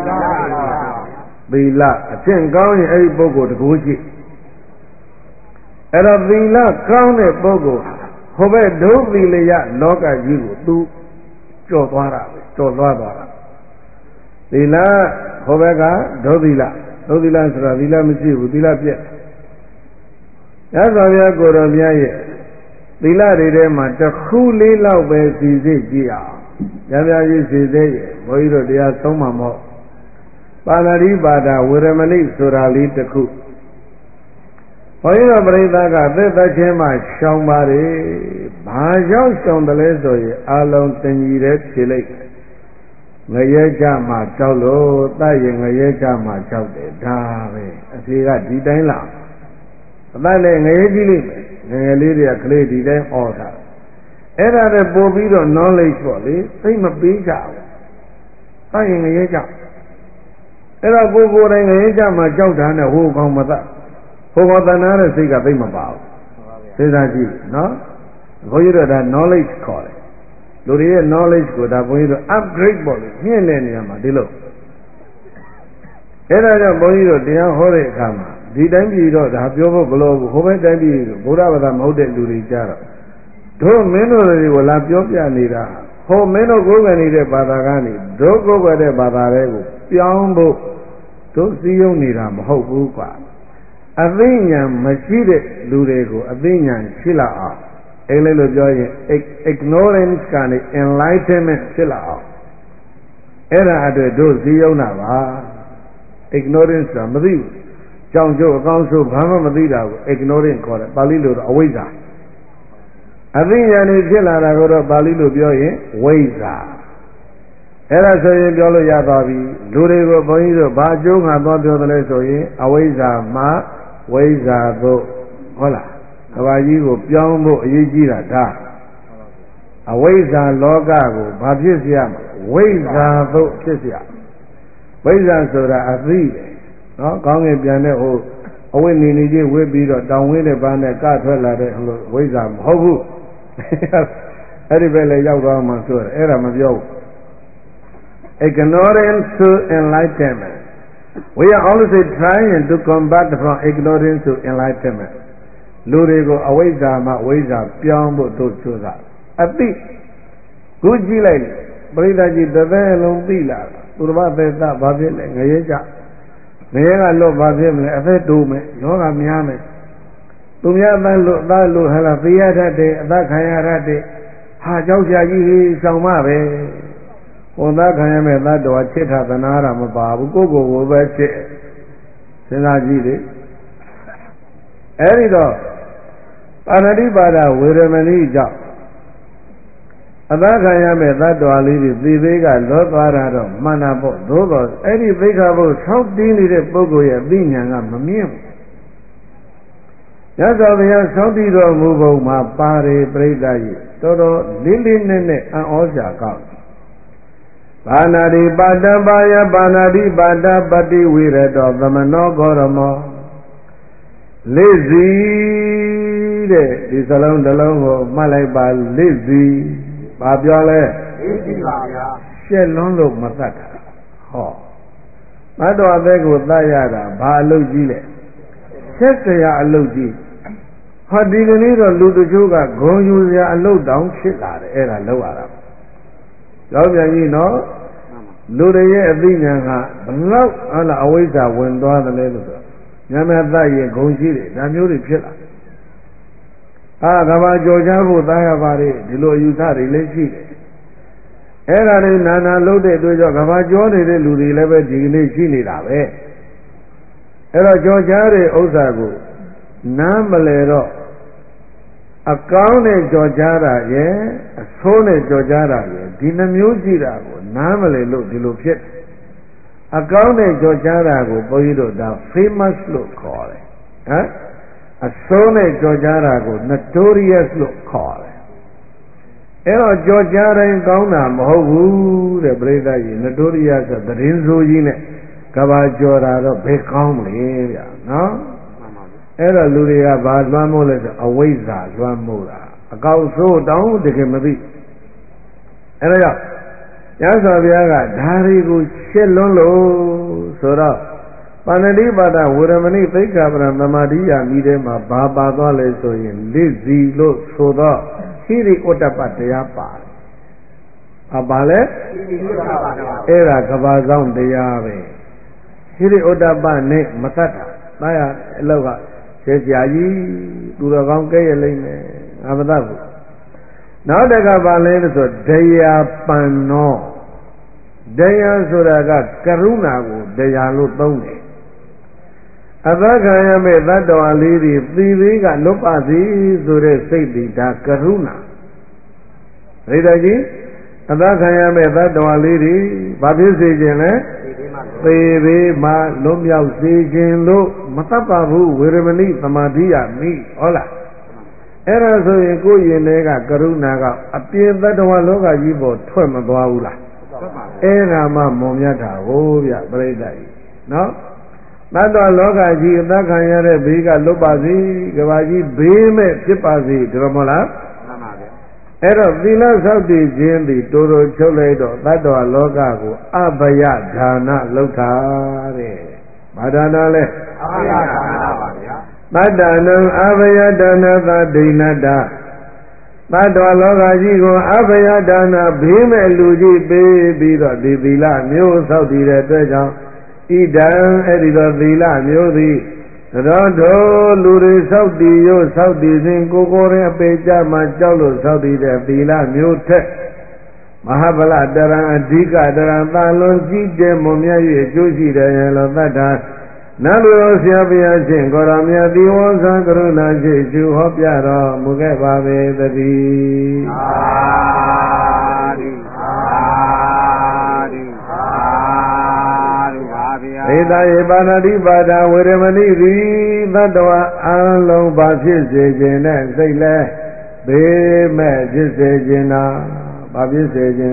Bila Chingawi A Bogo to Guji Era Bila Kaune Bogo Hobe Dovilia Loga Jigo Tu Jodwara Jodwara Dila Hobega Dovila Sravila Michibu Dila Piet Yazavia Goromia Dila Rema Takuli Laube Sizi Gia Yavia Sizi Boiro Dia Somamo Panari Bada Wiremani Surali Taku Oira Breda Beta Chema Shambari Bajan Shandalezo Alon Tenire Chile Ngayeja Ma Chaulo Taye Ngayeja Ma Chaude Dave Asiga Ditaila Tale Ngayeli Ngayeli Clay Ditail Order Era the Bobido knowledge for this same a big out Taye Ngayeja Era Bobo Ngayeja Ma Chauda and who come with that Hoganara Siga Bimabao. Say that you, no? Go you that knowledge call it. Do you knowledge good? I want you to upgrade body. Here and Yamadilo. Era Boyo, dear Hore Kama. Did I be the Habiobo Globe? Who went I be Buddha Mountain to Rijara? Do Menori will have Yopia Nida. Ho Meno Goganide Badagani. Do go where the Badarego. Piambo. Do see you Nidam. Ho Buka. Avinya Machide Lurego, Avinya Shila, Elelo Joy, ignorance can enlightenment Shila. Era at the do Zionava, ignorance of Madu, John Joe, Council, Brahma Madida, ignoring Kora, Balilu, Awiza. Avinya Nijila, Ragoda, Balilu Joy, Waiza. Era Soy Jolo Yabavi, Lurego, Boido, Bajo, and Bodo Lesoye, Awiza, Ma. Waiza go hola Kawajigo Pyambo Yijira da Awaiza Loga go Babisiam ဝိဇ္ဇာသို့ဖြစ်เสียဝိဇ္ဇာဆိုတာအသိတယ်နော်ကောင်းကင်ပြန်တဲ့ဟိုအဝိနေနေကြီးဝိပြီးတော့တောင်ဝင်းတဲ့ဘာနဲ့ကထွက်လာတဲ့ဟိုဝိဇ္ဇာမဟုတ်ဘူးအဲ့ဒီပဲလေရောက်သွားမှဆိုတယ်အဲ့ဒါမပြောဘူး ignorance to enlightenment we are always trying to combat from ignorance to enlightenment လူတွေကိုအဝိဇ္ဇာမှဝိဇ္ဇာပြောင်းဖို့တို့ကြိုးစားအသိခုကြည့်လိုက်ပရိသတ်ကြီးတစ်သက်လုံးသိလာသူတော်ဘာသက်သာဘာဖြစ်လဲငရဲကြငရဲကလွတ်ဘာဖြစ်မလဲအသက်တိုးမယ်ယောဂများမယ်သူများအသက်လွတ်အသက်လွတ်ဟလာသိရတတ်တယ်အသက်ခံရတတ်တယ်ဟာကြောက်ကြကြီးဆောင်မပဲဟိုသားခံရမဲ့သတ္တဝါချစ်တာသနာတာမပါဘူးကိုယ့်ကိုယ်ကိုပဲချစ်စဉ်းစားကြည့်လေအဲ့ဒီတော့ပါဏာတိပါဒဝေရမဏိကြောင့်အသားခံရမဲ့သတ္တဝါလေးတွေသေသေးကလောသွားတာတော့မှန်တာပေါ့သို့တော့အဲ့ဒီသိက္ခာပုဒ်ဆောက်တည်နေတဲ့ပုဂ္ဂိုလ်ရဲ့အသိဉာဏ်ကမမြင်ဘူးရသော်ဘုရားဆောက်တည်တော်မူပုံမှာပါတယ်ပြိဿကြီးတော်တော်လေးလေးနက်နက်အံ့ဩစရာကောင်းပါဏာတိပါတပါယပါဏာတိပါတပတိဝိရတောသမနောဂောရမောလေးစီတဲ့ဒီစလုံးတစ်လုံးကိုမှတ်လိုက်ပါလေးစီဘာပြောလဲလေးစီပါဗျာရှက်လွန်းလို့မတတ်တာဟောမတ်တော်အသက်ကိုတတ်ရတာဘာအလုပ်ကြီးလဲဆက်စရာအလုပ်ကြီးဟောဒီကနေ့တော့လူတချို့ကဂုံယူစရာအလုပ်တောင်ဖြစ်လာတယ်အဲ့ဒါလောက်ရတာကြောက်ပြန်ကြီးနော်လူတွေရဲ့အသိဉာဏ်ကဘလောက်ဟာလားအဝိဇ္ဇာဝင်သွားတယ်လဲလို့ဆိုညမသရဲ့ဂုံရှိတယ်ဒါမျိုးတွေဖြစ်လာကဘာကြော်ချဖို့သားရပါတယ်ဒီလိုအယူဆတွေလည်းရှိတယ်အဲ့ဒါတွေနာနာလို့တဲ့အတွက်ကြောင့်ကဘာကြောနေတဲ့လူတွေလည်းပဲဒီကနေ့ရှိနေတာပဲအဲ့တော့ကြော်ချတဲ့ဥစ္စာကိုနားမလဲတော့အကောင်းနဲ့ကြော်ချတာရဲ့အဆိုးနဲ့ကြော်ချတာရဲ့ဒီနှမျိုးရှိတာကိုနားမလဲလို့ဒီလိုဖြစ်အကောင်းနဲ့ကြော်ချတာကိုဘုန်းကြီးတို့ဒါ famous လို့ခေါ်တယ်ဟမ်အဆိုးနဲ့ကြော်ချတာကို notorious လို့ခေါ်တယ်အဲ့တော့ကြော်ချတိုင်းကောင်းတာမဟုတ်ဘူးတဲ့ပြိဿကြီး notorious ဆိုသတင်းဆိုးကြီးနဲ့ကဘာကြော်တာတော့ဘယ်ကောင်းမလဲဗျာနော်အဲ့တော့လူတွေကဘာလွှမ်းမိုးလဲဆိုအဝိဇ္ဇာလွှမ်းမိုးတာအကောက်ဆိုးတောင်းတကယ်မသိအဲ့ဒါကြောင့်ရသော်ဘုရားကဓာရီကိုရှက်လွန်းလို့ဆိုတော့ပါဏာတိပါဒဝေရမဏိသိက္ခာပရသမာဓိယာမိထဲမှာဘာပါသွားလဲဆိုရင်လိစီလို့ဆိုတော့ဟိရိဩတ္တပတရားပါတယ်ဘာလဲအဲ့ဒါကဘာဆောင်တရားပဲဟိရိဩတ္တပနဲ့မတတ်တာဒါရအလောက်ကကျေကြာကြီးသူတော်ကောင်းကဲ့ရလိမ့်မယ်ငါမတတ်ဘူးနောက်တကဘာလဲလို့ဆိုဒယာပန်နောဒယာဆိုတာကကရုဏာကိုဒယာလို့သုံးတယ်အသခံရမဲ့သတ္တဝါလေးတွေသိသေးကလွတ်ပါစေဆိုတဲ့စိတ်ဒီဒါကရုဏာဒိဋ္ဌကြီးအသခံရမဲ့သတ္တဝါလေးတွေဘာဖြစ်စေခြင်းလဲသေဘေးမှာလွတ်မြောက်စေခြင်းလို့မတတ်ပါဘူးဝေရမဏိသမာဓိယမိဟုတ်လားအဲ့ဒါဆိုရင်ကိုယ်ရင်ထဲကကရုဏာကအပြင်သတ္တဝါလောကကြီးပေါ်ထွက်မသွားဘူးလားအဲ့ဒါမှမွန်မြတ်တာဟိုးဗျပြိဿကြီးနော်သတ္တဝါလောကကြီးအသက်ခံရတဲ့ဘေးကလွတ်ပါစေကဘာကြီးဘေးမဲ့ဖြစ်ပါစေဒီလိုမဟုတ်လားမှန်ပါဗျအဲ့တော့သီလဆောက်တည်ခြင်းသည်တိုးတိုးချုပ်လိုက်တော့သတ္တဝါလောကကိုအဘယဒါနလောက်တာတဲ့ဘာဒါနလဲအဘယဒါနပါဗျာသတ္တနံအဘယဒါနသဒိဏတသတ္တဝါလောကကြီးကိုအဘယဒါနဘေးမဲ့လူကြီးပေးပြီးတော့ဒီသီလမျိုးဆောက်တည်တဲ့အတွက်ကြောင့်ဣဒံအဲ့ဒီတော့သီလမျိုးသည်သောတော်လူတွေဆောက်တည်ရောဆောက်တည်စဉ်ကိုယ်ရင်အပေကြမှာကြောက်လို့ဆောက်တည်တဲ့သီလမျိုးထက်မဟာဗလတရံအဓိကတရံသာလွန်ကြည့်တဲ့မွန်မြတ်၍အကျိုးရှိတယ်ရလို့သတ္တာနတ်လူတော်ဆရာဘုရားရှင်ကိုရောမြတ်တိဝဇံကရုဏာရှိကျူဟောပြတော်မူခဲ့ပါပေသတည်းသာဓုသာဓုသာဓုပါဗျာဧတယေပါဏာတိပါဒဝေရမဏိတိသတ္တဝါအလုံးပါဖြစ်စေခြင်းနဲ့စိတ်လဲဘေးမဲ့ဖြစ်စေခြင်းနာဘာဖြစ်စေခြင်း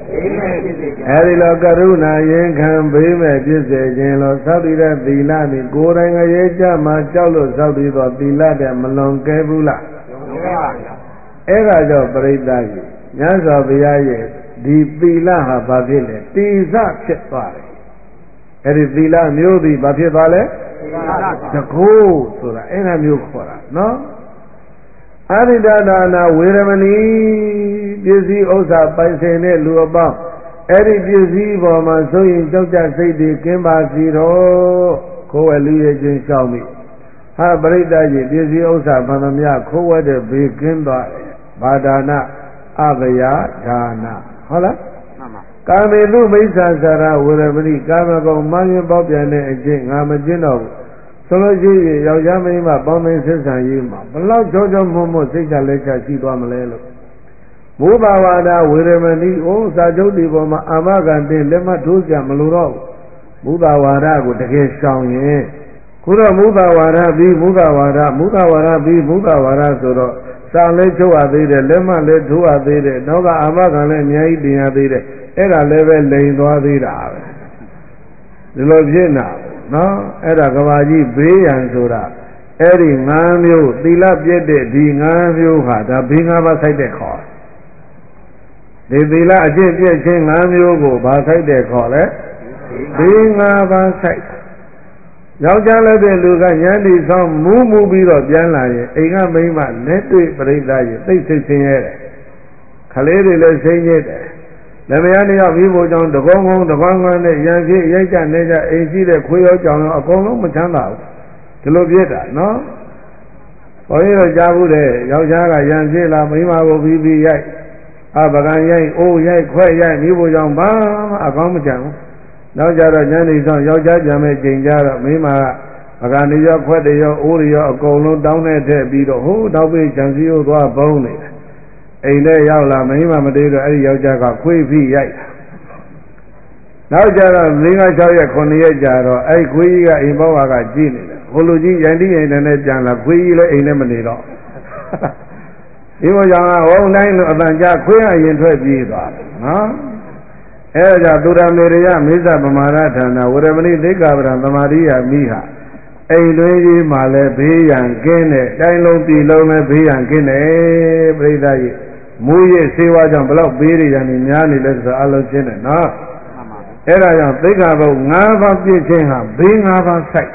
အဲဒီလိုကရုဏာရင်ခံဘေးမဲ့ပြည့်စေခြင်းလို့သောက်တည်တဲ့သီလသည်ကိုယ်တိုင်ငရဲကြမှာကြောက်လို့သောက်တည်သောသီလတဲ့မလွန်ကဲဘူးလားအဲ့ဒါကြောင့်ပရိသတ်ကြီးမြတ်စွာဘုရားရဲ့ဒီသီလဟာဘာဖြစ်လဲတိစဖြစ်သွားတယ်အဲ့ဒီသီလမျိုးသည်ဘာဖြစ်သွားလဲတကိုးဆိုတာအဲ့ဒါမျိုးခေါ်တာနော်အရိဒဒါနာဝေရမဏီပစ္စည်းဥစ္စာပိုင်ဆိုင်တဲ့လူအပေါင်းအဲ့ဒီပစ္စည်းပေါ်မှာဆိုရင်ကြောက်ကြစိတ်တွေကင်းပါစီတော့ခိုးဝဲလူရဲ့ချင်းရှောင်းပြီဟာပရိသတ်ကြီးပစ္စည်းဥစ္စာဗန္ဓမြခိုးဝဲတဲ့ဘေးကင်းသွားတယ်ဘာဒါနာအဘယဒါနာဟုတ်လားကာမေတုမိစ္ဆာစာရဝေရမဏိကာမဂုဏ်မှန်ရင်ပေါက်ပြန်တဲ့အကျင့်ငါမကျင့်တော့ဘူးဆိုလို့ရှိရင်ယောက်ျားမိန်းမပေါင်းသိဆက်ဆံရေးမှာဘလောက်ကြောကြောမွတ်မွတ်စိတ်ချလက်ချရှိသွားမလဲလို့ဘုဘာဝါဒဝေရမဏိဩစာချုပ်ဒီပေါ်မှာအာမခံတင်လက်မှတ်ထိုးကြမလို့တော့ဘုဘာဝါဒကိုတကယ်ရှောင်ရင်ခုတော့ဘုဘာဝါဒပြီးဘုဘာဝါဒဘုဘာဝါဒပြီးဘုဘာဝါဒဆိုတော့စာလေးချုပ်ရသေးတယ်လက်မှတ်လေးထိုးရသေးတယ်နောက်ကအာမခံလည်းအများကြီးတင်ရသေးတယ်အဲ့ဒါလည်းပဲလိန်သွားသေးတာပဲဒီလိုဖြစ်နေတာနော်အဲ့ဒါကဘာကြီးဘေးရန်ဆိုတာအဲ့ဒီ၅မျိုးသီလပြည့်တဲ့ဒီ၅မျိုးဟာဒါဘေး၅ပါးဆိုင်တဲ့ခေါ်ဒီသီလအကျင့်ပြည့်ခြင်း၅မျိုးကိုဘာဆိုင်တဲ့ခေါ်လဲဘေး၅ပါးဆိုင်ယောက်ျားလည်းတဲ့လူကဉာဏ်ဒီဆောင်မူးပြီးတော့ပြန်လာရင်အိမ်ကမိန်းမလက်တွေ့ပြိဿရဲ့သိစိတ်ဆင်းရဲတယ်ခလေးတွေလည်းဆင်းရဲတယ်လက်မယားတယောက်ပြီးဖို့ကြောင့်တကောင်းကောင်းတကောင်းကောင်းနဲ့ရံကြီးရိုက်ကြနေကြအိမ်ရှိတဲ့ခွေးရောကြောင်ရောအကုန်လုံးမချမ်းသာဘူးဒီလိုဖြစ်တာနော်ဘုန်းကြီးတို့ကြားဘူးတဲ့ယောက်ျားကရံကြီးလာမိန်းမကိုပြီးရိုက်ပကံရိုက်အိုးရိုက်ခွဲရိုက်ပြီးဖို့ကြောင့်ဘာမှအကောင်းမကြဘူးနောက်ကြတော့ညနေဆောင်ယောက်ျားပြန်မဲ့ချိန်ကြတော့မိန်းမကပကံတွေရောခွဲတွေရောအိုးတွေရောအကုန်လုံးတောင်းနဲ့ထည့်ပြီးတော့ဟိုးတောက်ပြီးကြံစည်ကိုသွားဘုံနေတယ်အိမ်ထဲရောက်လာမိန်းမမတည်းတော့အဲ့ဒီယောက်ျားကခွေးဖိရိုက်တာနောက်ကြတော့5-6ရက်9ရက်ကြာတော့အဲ့ခွေးကြီးကအိမ်ဘောကကြည့်နေတယ်ဟိုလူကြီးရိုင်တိရိုင်နဲ့ပြန်လာခွေးကြီးလည်းအိမ်ထဲမနေတော့ဒီဘောကြောင့်ဝုံတိုင်းလို့အတန်ကြာခွေးအရင်ထွက်ပြေးသွားတယ်နော်အဲ့ဒါကြောင့်သူရမေရိယမိစ္ဆပမာရဌာနဝရမဏိသိက္ခာပဒံသမာဓိယမိဟာအိမ်တွင်းကြီးမှာလည်းဘေးရန်ကင်းတဲ့တိုင်းလုံးပြည်လုံးလည်းဘေးရန်ကင်းတယ်ပြိဿကြီးမူရစေဝါကြောင့်ဘလောက်ဘေးတွေရန်နေများနေလဲဆိုအလုံးချင်းတယ်နော်အဲ့ဒါကြောင့်သိက္ခာပုဒ်၅ပါးပြည့်ခြင်းဟာဘေး၅ပါးဆိုင်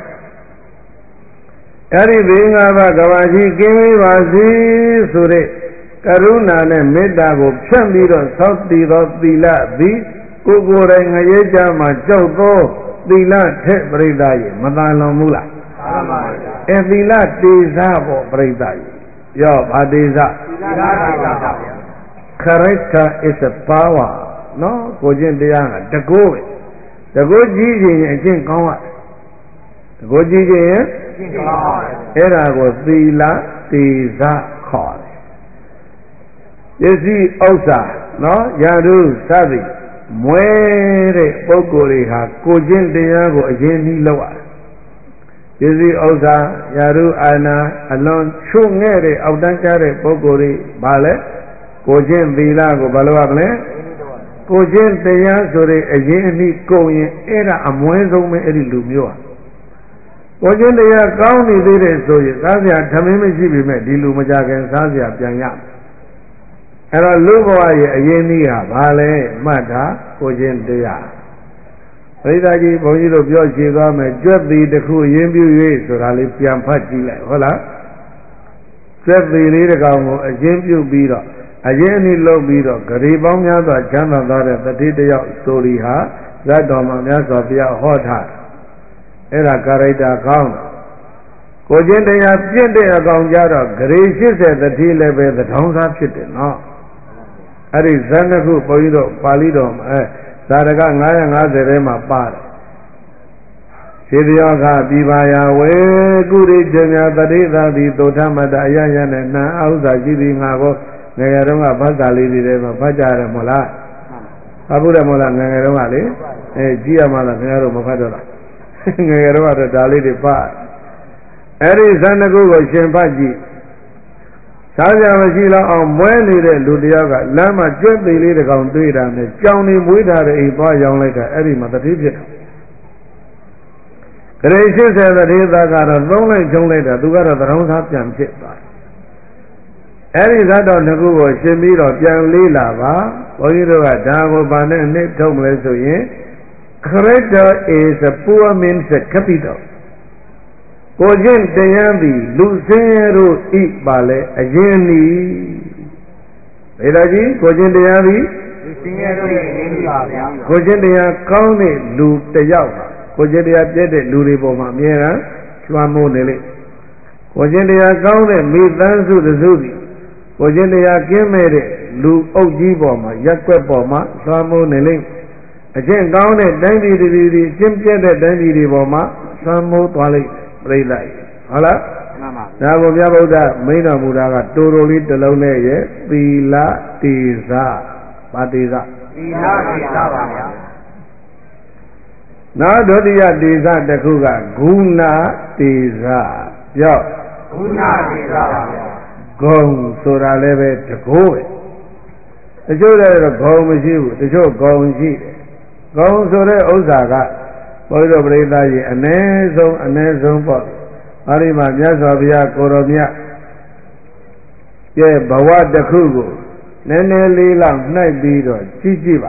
အဲ့ဒီဘေး၅ပါးကဘာကြီးကင်းဝေးပါစေဆိုတဲ့ကရုဏာနဲ့မေတ္တာကိုဖြန့်ပြီးတော့သောက်တည်သောသီလသည်ကိုယ်ကိုယ်တိုင်ငရဲကြမှာကြောက်သောသီလထက်ပြိဿရဲ့မသာလွန်ဘူးလားမှန်ပါဗျာအဲသီလတေဇပေါ့ပြိဿရဲ့ရောဗာတေဇသီလတေဇပါဗျာ Character is a power နော်ကိုချင်းတရားကတကိုးပဲတကိုးကြီးခြင်းအကျင့်ကောင်းရတကိုးကြီးခြင်းအကျင့်ကောင်းရအဲ့ဒါကိုသီလတေဇခေါ်တယ်ပစ္စည်းဥစ္စာနော်ယာတုစသည်မွဲတဲ့ပုဂ္ဂိုလ်တွေဟာကိုချင်းတရားကိုအရင်ကြီးလောက်ရတယ်ပစ္စည်းဥစ္စာယာတုအာနာအလွန်ချုံငဲ့တဲ့အောက်တန်းကျတဲ့ပုဂ္ဂိုလ်တွေဘာလဲကိုချင်းသီလကိုဘာလို့ရမလဲကိုချင်းတရားဆိုတဲ့အရင်အနည်းကုန်ရင်အဲ့ဒါအမွဲဆုံးပဲအဲ့ဒီလူမျိုးဟာကိုချင်းတရားကောင်းနေသေးတယ်ဆိုရင်စားစရာထမင်းမရှိပေမဲ့ဒီလူမကြခင်စားစရာပြန်ရအဲ့တော့လူဘဝရဲ့အရင်ကြီးဟာဘာလဲမှတ်တာကိုချင်းတရားပရိသတ်ကြီးဘုန်းကြီးတို့ပြောချေသွားမယ်ကြွက်သေးတစ်ခုရင်းပြ၍ဆိုတာလေးပြန်ဖတ်ကြည့်လိုက်ဟုတ်လားကြွက်သေးလေးတစ်ကောင်ကိုအရင်ပြုပြီးတော့အရင်အနည်းလုပ်ပြီးတော့ဂရေပေါင်းများစွာချမ်းသာသွားတဲ့တတိတယောက်ဆိုရီဟာဇတ်တော်မှာမြတ်စွာဘုရားဟောထားအဲ့ဒါကာရိုက်တာကောင်းကိုချင်းတရားပြည့်တဲ့အကောင်ကြတော့ဂရေ80တတိလည်းပဲသထောင်းစားဖြစ်တယ်နော်အဲ့ဒီဇန်တစ်ခုဘုန်းကြီးတို့ပါဠိတော်မှာသာရက950ထဲမှာပါတယ်စေတယောခပြပါယဝေကုရိချင်ညာတတိသာတိသုထမတအယယနဲ့နံအဥ္စာရှိသည်ငါကိုငယ်ငယ်တုန်းကဖတ်တာလေးတွေထဲမှာဖတ်ကြရတယ်မို့လားဖတ်ဖို့တယ်မို့လားငယ်ငယ်တုန်းကလေကြည့်ရမှလားခင်ဗျားတို့မဖတ်တော့လားငယ်ငယ်တုန်းကတော့ဒါလေးတွေဖတ်အဲ့ဒီဇန်တစ်ခုကိုရှင်ဖတ်ကြည့်စားကြမရှိတော့အောင်မွဲနေတဲ့လူတယောက်ကလမ်းမှာကျွတ်သေးလေးတစ်ကောင်တွေ့တာနဲ့ကြောင်နေမွေးထားတဲ့အိမ်သွားရောင်းလိုက်တာအဲ့ဒီမှာတတိဖြစ်တာဂရိ80တတိသားကတော့သုံးလိုက်ကျုံးလိုက်တာသူကတော့သရုံးသားပြန်ဖြစ်သွားအဲ့ဒီသတ်တော်တစ်ခုကိုရှင်းပြီးတော့ပြန်လေးလာပါဘုန်းကြီးတို့ကဒါကိုဗာနဲ့နှစ်ထုတ်မလဲဆိုရင် character is a poor means a capital ကိုချင်းတရားသည်လူစင်းရဲတို့ဤပါလေအရင်နီဘယ်လိုကြီးကိုချင်းတရားသည်လူစင်းရဲတို့ဤအရင်နီပါဗျာကိုချင်းတရားကောင်းတဲ့လူတယောက်ပါကိုချင်းတရားပြည့်တဲ့လူတွေပေါ်မှာအမြဲတမ်းကျွမ်းမိုးနေလေကိုချင်းတရားကောင်းတဲ့မိသားစုတစုသည်ကိုချင်းတရားကင်းမဲ့တဲ့လူအုပ်ကြီးပေါ်မှာရက်ွက်ပေါ်မှာကျွမ်းမိုးနေလေအချင်းကောင်းတဲ့တိုင်းပြည်တွေအချင်းပြည့်တဲ့တိုင်းပြည်တွေပေါ်မှာကျွမ်းမိုးသွားလိမ့်ပြိလိုက်ဟုတ်လားမှန်ပါဒါကိုမြတ်ဗုဒ္ဓမိန့်တော်မူတာကတိုးတိုးလေးတစ်လုံးနဲ့ရဲ့သီလတေဇဗာတေဇသီလတေဇပါဗျာနောက်ဒုတိယတေဇတစ်ခုကဂုဏတေဇပြောဂုဏတေဇပါဗျာဂုံဆိုတာလည်းပဲတကိုးပဲတချို့လည်းတော့ဂုံမရှိဘူးတချို့ဂုံရှိတယ်ဂုံဆိုတဲ့ဥစ္စာကဘုရားတို့ပြိဿကြီးအ ਨੇ ဆုံးပေါ့အဲဒီမှာမြတ်စွာဘုရားကိုရောမြတ်ရဲ့ဘဝတစ်ခုကိုနည်းနည်းလေးလောက်နှိုက်ပြီးတော့ကြည့်ကြည့်ပါ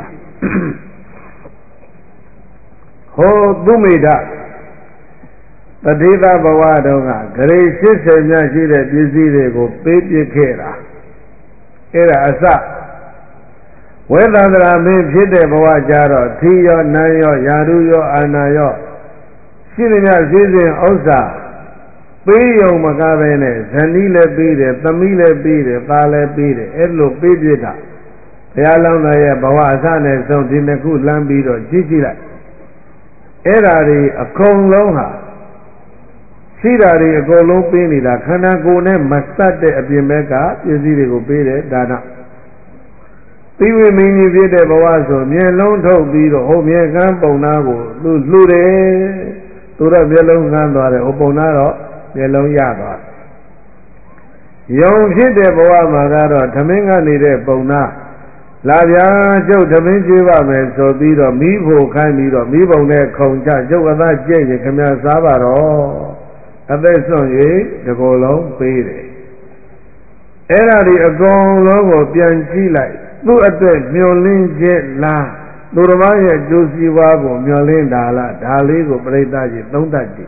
ဟောသူမိဒတတိသဘဝတုန်းကဂရိ80မြတ်ရှိတဲ့ပစ္စည်းတွေကိုပေးပစ်ခဲ့တာအဲ့ဒါအစဝေသန္တရာမင်းဖြစ်တဲ့ဘဝကြတော့သီရောနန်းရောယာရုရောအာနာရောရှိသမျှစည်းစိမ်ဥစ္စာပေးယုံမကားပဲနဲ့ဇနီးလည်းပေးတယ်သမီးလည်းပေးတယ်သားလည်းပေးတယ်အဲ့လိုပေးပြတာဘုရားလောင်းတော်ရဲ့ဘဝအစနဲ့ဆုံးဒီနှစ်ခုလမ်းပြီးတော့ကြည့်ကြည့်လိုက်အဲ့ဓာတွေအကုန်လုံးဟာရှိတာတွေအကုန်လုံးပေးနေတာခန္ဓာကိုယ်နဲ့မစပ်တဲ့အပြင်ဘက်ကပစ္စည်းတွေကိုပေးတယ်ဒါနသီဝိမင်းကြီးဖြစ်တဲ့ဘဝဆိုမျက်လုံးထုတ်ပြီးတော့ဟိုမျက်ကန်းပုံနာကိုသူလှူတယ်သူတော့မျက်လုံးကန်းသွားတယ်ဟိုပုံနာတော့မျက်လုံးရသွားယုံဖြစ်တဲ့ဘဝမှာကတော့ဓမင်းကနေတဲ့ပုံနာလာဗျာကျုပ်ဓမင်းကျွေးပါမယ်ဆိုပြီးတော့မိဖို့ခိုင်းပြီးတော့မိဘုံနဲ့ခုံချကျုပ်အသားကျင့်ရင်ခမည်းစားပါတော့အသက်ဆုံး၍ဒီကိုယ်လုံးပေးတယ်အဲ့ဒါဒီအကုန်လုံးကိုပြန်ကြည့်လိုက်သူ့အတွက်မျောလင်းချက်လားသူတော်ဘာရဲ့ကျိုးစီးပွားကိုမျောလင်းတာလားဒါလေးကိုပြိဿကြီးသုံးသပ်ကြည့်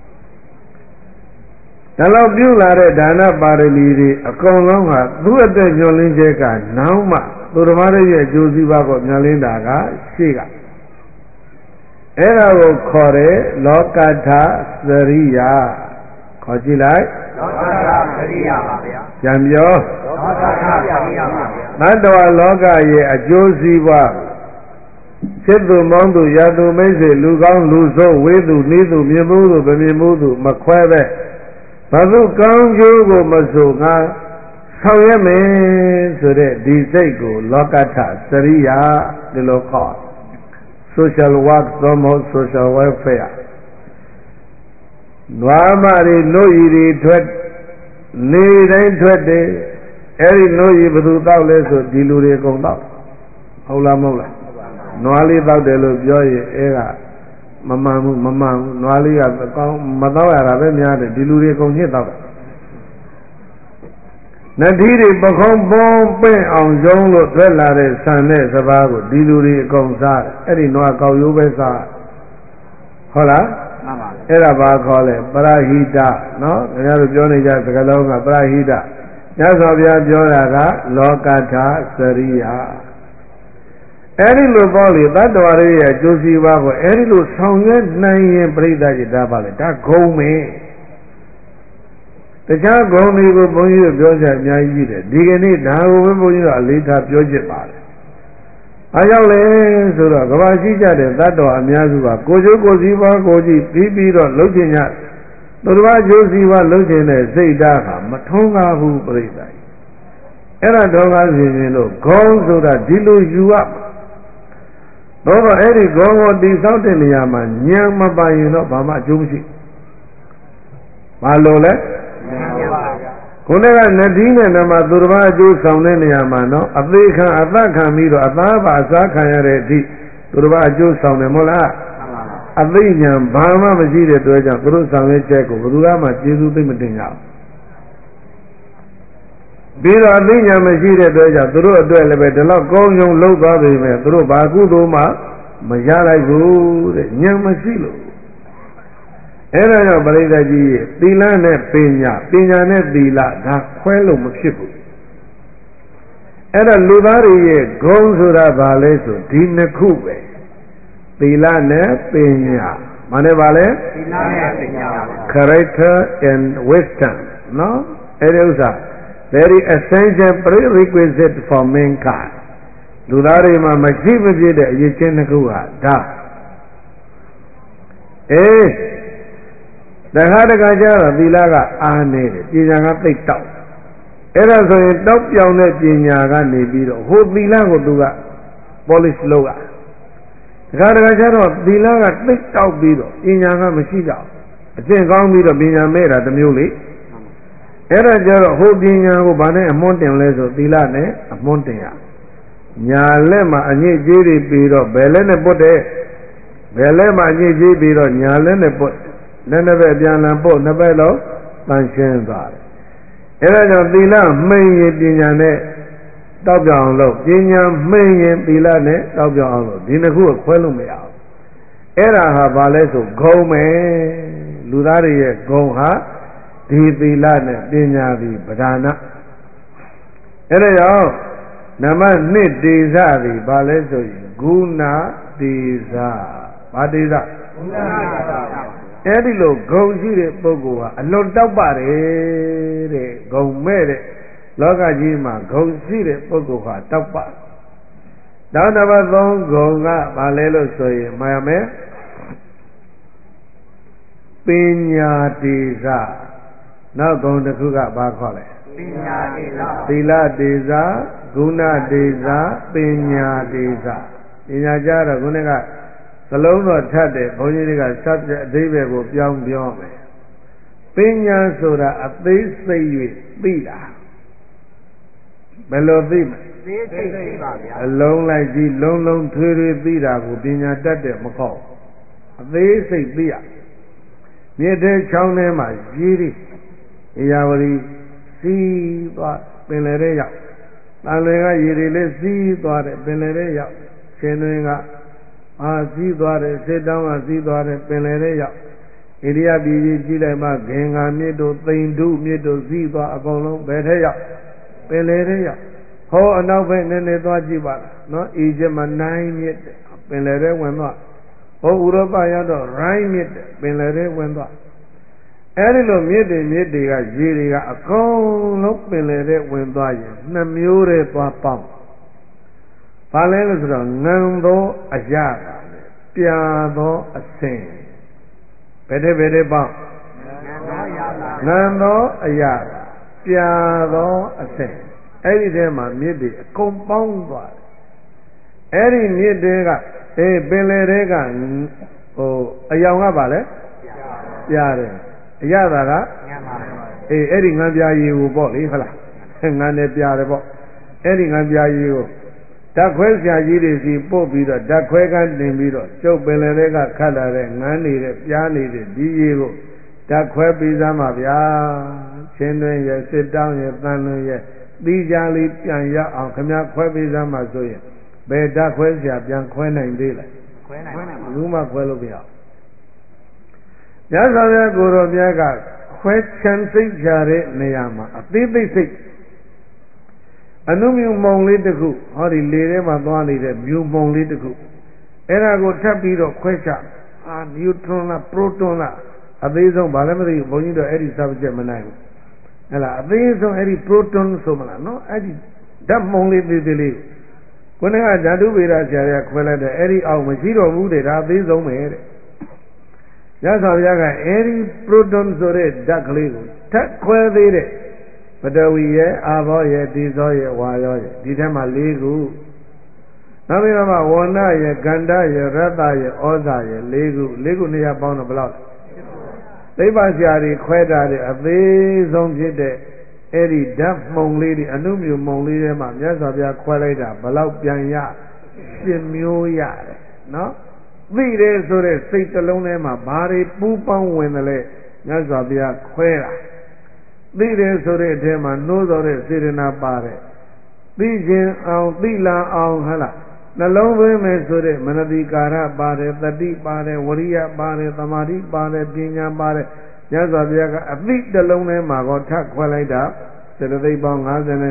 ဒါလောက်ပြုလာတဲ့ဒါနပါရမီတွေအကုန်လုံးကသူ့အတွက်မျောလင်းချက်ကနောက်မှသူတော်ဘာရဲ့ကျိုးစီးပွားကိုမျောလင်းတာကရှေ့ကအဲ့ဒါကိုခေါ်တယ်လောကထသရိယာခေါ်ကြည့်လိုက်လောကထသရိယာပါဗျာပြန်ပြောလောကထသရိယာပါဗျာသတ္တဝါလောကရဲ့အကျိုးစီးပွားစစ်သူမောင်းသူရာသူမိတ်ဆွေလူကောင်းလူဆိုးဝေးသူနှီးသူမြင်မှုသူမမြင်မှုသူမခွဲပဲဘာလို့ကောင်းကျိုးကိုမဆိုငါဆောင်ရမယ်ဆိုတဲ့ဒီစိတ်ကိုလောကထသရိယာဒီလိုခေါ်social work သို့မဟုတ် social welfare နွားမတွေနှုတ်ရည်တွေထွက်နေတိုင်းထွက်တယ်အဲ့ဒီနှုတ်ရည်ဘယ်သူတောက်လဲဆိုဒီလူတွေအကုန်တောက်ဟုတ်လားမဟုတ်လားနွားလေးတောက်တယ်လို့ပြောရင်အဲကမမှန်ဘူးနွားလေးကကောင်းမတောက်ရတာပဲများတယ်ဒီလူတွေအကုန်ညစ်တောက်တာနတိတွေပခုံးပုံးပင့်အောင်ကျုံးလို့ထွက်လာတဲ့ဆန်တဲ့စပါးကိုဒီလူတွေအကုန်စားတယ်အဲ့ဒီနွားကောက်ရိုးပဲစားဟုတ်လားမှန်ပါအဲ့ဒါဘာခေါ်လဲပရဟိတနော်ခင်ဗျားတို့ပြောနေကြစကားလုံးကပရဟိတညသောဗျာပြောတာကလောကထသရိယာအဲ့ဒီလိုပေါ့လေတတ္တဝါတွေရဲ့ကျိုးစီးပွားကိုအဲ့ဒီလိုဆောင်ရွက်နိုင်ရင်ပြိဿကြီးဒါပါလေဒါဂုံမင်းတခြားဂုံတွေကိုဘုန်းကြီးတို့ပြောကြအများကြီးတယ်ဒီကနေ့ဒါကိုပဲဘုန်းကြီးတို့အလေးထားပြောချင်ပါတယ်အားကြောင့်လေဆိုတော့ကဘာရှိကြတဲ့သတ္တဝါအများစုကကိုကျိုးကိုစီးပွားကိုကြည့်ပြီးတော့လှုပ်ချင်ကြသူတစ်ပါးကျိုးစီးပွားလှုပ်ချင်တဲ့စိတ်ဓာတ်ဟာမထုံးကားဘူးပြိဿကြီးအဲ့ဒါတော့ကားစီရင်လို့ဂုံဆိုတာဒီလိုယူရတော့အဲ့ဒီဂုံကိုတိဆောက်တဲ့နေရာမှာဉာဏ်မပါရင်တော့ဘာမှအကျိုးမရှိဘာလို့လဲဂခုနကနဒီနဲ့နမသူတစ်ပါးအကျိုးဆောင်တဲ့နေရာမှာနော်အသေးခံအသက်ခံပြီးတော့အသားပါအစားခံရတဲ့အထိသူတစ်ပါးအကျိုးဆောင်တယ်မဟုတ်လားအသိဉာဏ်ဘာမှမရှိတဲ့အတွက်ကြောင့်သူတို့ဆောင်ရွက်ချက်ကိုဘယ်သူမှကျေးဇူးသိမတင်ကြဘူးပြီးတော့အသိဉာဏ်မရှိတဲ့အတွက်ကြောင့်သူတို့အတွက်လည်းပဲဒီလောက်ကောင်းကျုံလုပ်သွားပေမဲ့သူတို့ဘာကုသိုလ်မှမရလိုက်ဘူးတဲ့ဉာဏ်မရှိလို့အဲ့ဒါကြောင့်ပရိသတ်ကြီးရဲ့သီလနဲ့ပညာနဲ့သီလဒါခွဲလို့မဖြစ်ဘူးအဲ့ဒါလူသားတွေရဲ့ဂုဏ်ဆိုတာဘာလဲဆိုဒီနှစ်ခုပဲသီလနဲ့ပညာမနဲ့ပါလဲသီလနဲ့ပညာ character and wisdom နော်အဲ့ဒီဥစ္စာ very essential prerequisite for mankind လူသားတွေမှာမရှိမဖြစ်တဲ့အရေးချင်းတစ်ခုဟာဒါတခါကြတော့သီလကအားနေတယ်ပညာကသိပ်တောက်အဲ့ဒါဆိုရင်တောက်ပြောင်တဲ့ပညာကနေပြီးတော့ဟိုသီလကိုသူက polish လုပ်ရတခါကြတော့သီလကသိပ်တောက်ပြီးတော့ပညာကမရှိတော့အကျင့်ကောင်းပြီးတော့ပညာမဲ့တာတစ်မျိုးလေအဲ့ဒါကြတော့ဟိုပညာကိုဗာနဲ့အမွှန်းတင်လဲဆိုသီလနဲ့အမွှန်းတင်ရညာလက်မှာအညစ်အကြေးတွေပြီးတော့ဘယ်လက်နဲ့ပုတ်တယ်ဘယ်လက်မှာအညစ်အကြေးပြီးတော့ညာလက်နဲ့ပုတ်လက်နှစ်ဘက်ပြန်လာပုတ်နှစ်ဘက်လုံးပန်းရှင်းသွားတယ်အဲ့ဒါကြောင့်သီလမှိန်ရင်ပညာနဲ့တောက်ပြောင်အောင်လုပ်ပညာမှိန်ရင်သီလနဲ့တောက်ပြောင်အောင်လုပ်ဒီနှစ်ခုကိုခွဲလို့မရဘူးအဲ့ဒါဟာဘာလဲဆိုဂုံမယ်လူသားတွေရဲ့ဂုံဟာဒီသီလနဲ့ပညာဒီပဓာနအဲ့ဒါကြောင့်နံပါတ်1တေဇသည်ဘာလဲဆိုရင်ဂုဏတေဇဘာတေဇဂုဏတေဇအဲ့ဒီလိုဂုံရှိတဲ့ပုဂ္ဂိုလ်ဟာအလွန်တောက်ပါတယ်တဲ့ဂုံမဲ့တဲ့လောကကြီးမှာဂုံရှိတဲ့ပုဂ္ဂိုလ်ဟာတောက်ပါနောက်နံပါတ်3ဂုံကဘာလဲလို့ဆိုရင်မှားမယ်ပညာတေဇနောက်ဂုံတစ်ခုကဘာခေါ်လဲပညာတေဇသီလတေဇဂုဏတေဇပညာတေဇပညာကြတော့ခုနကသလုံးတော်ထပ်တယ်ဘုန်းကြီးတွေကစပ်တဲ့အဓိပ္ပာယ်ကိုပြောင်းပြောမယ်ပညာဆိုတာအသေးစိတ်၍သိတာဘယ်လိုသိမလဲသေးစိတ်သိပါဗျာအလုံးလိုက်ကြီးလုံးလုံးထွေးထွေးသိတာကိုပညာတတ်တယ်မခေါ်အသေးစိတ်သိရမြစ်တဲ့ချောင်းထဲမှာကြီးရီအရာဝတီစီးသွားပင်လယ်ထဲရောက်တန်လွင်ကရေတွေလေးစီးသွားတယ်ပင်လယ်ထဲရောက်ရှင်တွင်ကစီးသွားတယ်စစ်တောင်းကစီးသွားတယ်ပင်လယ်ထဲရောက်အိန္ဒိယပြည်ကြီးကြည့်လိုက်မှဂင်္ဂါမြစ်တို့သိမ်ဓုမြစ်တို့စီးသွားအကုန်လုံးဘယ်ထဲရောက်ပင်လယ်ထဲရောက်ဟောအနောက်ဘက်နည်းနည်းသွားကြည့်ပါလားနော်အီဂျစ်မှာနိုင်မြစ်ပင်လယ်ထဲဝင်သွားဟောဥရောပရောက်တော့ရိုင်းမြစ်ပင်လယ်ထဲဝင်သွားအဲ့ဒီလိုမြစ်တွေကရေတွေကအကုန်လုံးပင်လယ်ထဲဝင်သွားရင်2မျိုးတည်းသွားပေါင်းဘာလဲလို့ဆိုတော့ငံသောအရာပြာသောအစင်ဘယ်တဲ့ပေါင်းငံသောအရာပြာသောအစင်အဲ့ဒီထဲမှာမြစ်တွေအကုန်ပေါင်းသွားတယ်အဲ့ဒီမြစ်တွေကပင်လယ်ထဲကအယောင်ကပါလဲပြာတယ်အရသာကအဲ့ဒီငံပြာရည်ကိုပေါ့လေဟုတ်လားငံနဲ့ပြာတယ်ပေါ့အဲ့ဒီငံပြာရည်ကိုဓာတ်ခွဲဆရာကြီးတွေစီပို့ပြီးတော့ဓာတ်ခွဲကတင်ပြီးတော့ကျုပ်ပင်လယ်တွေကခတ်လာတဲ့ငံနေတဲ့ပြားနေတဲ့ဒီရည်ကိုဓာတ်ခွဲပြီးသားမှာဗျာချင်းတွင်ရဲ့စစ်တောင်းရဲ့တန်လွင်ရဲ့သီးကြလေးပြန်ရအောင်ခမခွဲပြီးသားမှာဆိုရင်ဘယ်ဓာတ်ခွဲဆရာပြန်ခွဲနိုင်သေးလဲခွဲနိုင်ပါဘူးဘူးမှခွဲလို့မရမြတ်စွာဘုရားကိုယ်တော်မြတ်ကခွဲချမ်းစိတ်ကြတဲ့နေရာမှာအသေးသိစိတ်အနုမြုံမုံလေးတစ်ခုဟောဒီလေထဲမှာသွားနေတဲ့မြုံမုံလေးတစ်ခုအဲ့ဒါကိုထပ်ပြီးတော့ခွဲချနျူထရွန်လားပရိုတွန်လားအသေးဆုံးဘာလဲမသိဘူးဘုန်းကြီးတို့အဲ့ဒီ subject မနိုင်ဘူးဟဲ့လားအသေးဆုံးအဲ့ဒီပရိုတွန်ဆိုမလားနော်အဲ့ဒီဓာတ်မုံလေးသေးသေးလေးခုနကဓာတုဗေဒဆရာကခွဲလိုက်တဲ့အဲ့ဒီအောင်မရှိတော့ဘူးတဲ့ဒါအသေးဆုံးပဲတဲ့ရသော်ဘုရားကအဲဒီပရိုတွန်ဆိုတဲ့ဓာတ်ကလေးကိုထပ်ခွဲသေးတဲ့ပထဝီရဲ့အာဘောရဲ့ဒီဇောရဲ့ဝါယောရဲ့ဒီထဲမှာ၄ခုနောက်ပြီးတော့ဝဏ္ဏရဲ့ကန္တရဲ့ရတ္တရဲ့ဩဇာရဲ့၄ခုနေရာပေါင်းတော့ဘယ်လောက်လဲသိပ္ပံဆရာတွေခွဲထားတဲ့အသေးဆုံးဖြစ်တဲ့အဲ့ဒီဓာတ်မှုံလေးတွေအနုမြူမှုံလေးထဲမှာမြတ်စွာဘုရားခွဲလိုက်တာဘလောက်ပြန်ရ10မျိုးရတယ်နော်သိတယ်ဆိုတဲ့စိတ်တစ်လုံးထဲမှာဘာတွေပူးပေါင်းဝင်တယ်လဲမြတ်စွာဘုရားခွဲတာသိတယ်ဆိုတဲ့အထဲမှာနှိုးတော်တဲ့စေတနာပါတယ်သိခြင်းအောင်သိလာအောင်ဟလားနှလုံးသွင်းမယ်ဆိုတဲ့မနတိကာရပါတယ်တတိပါတယ်ဝရိယပါတယ်သမာဓိပါတယ်ပညာပါတယ်မြတ်စွာဘုရားကအသိတစ်လုံးထဲမှာကောထပ်ခွဲလိုက်တာစေတသိက်ပေါင်း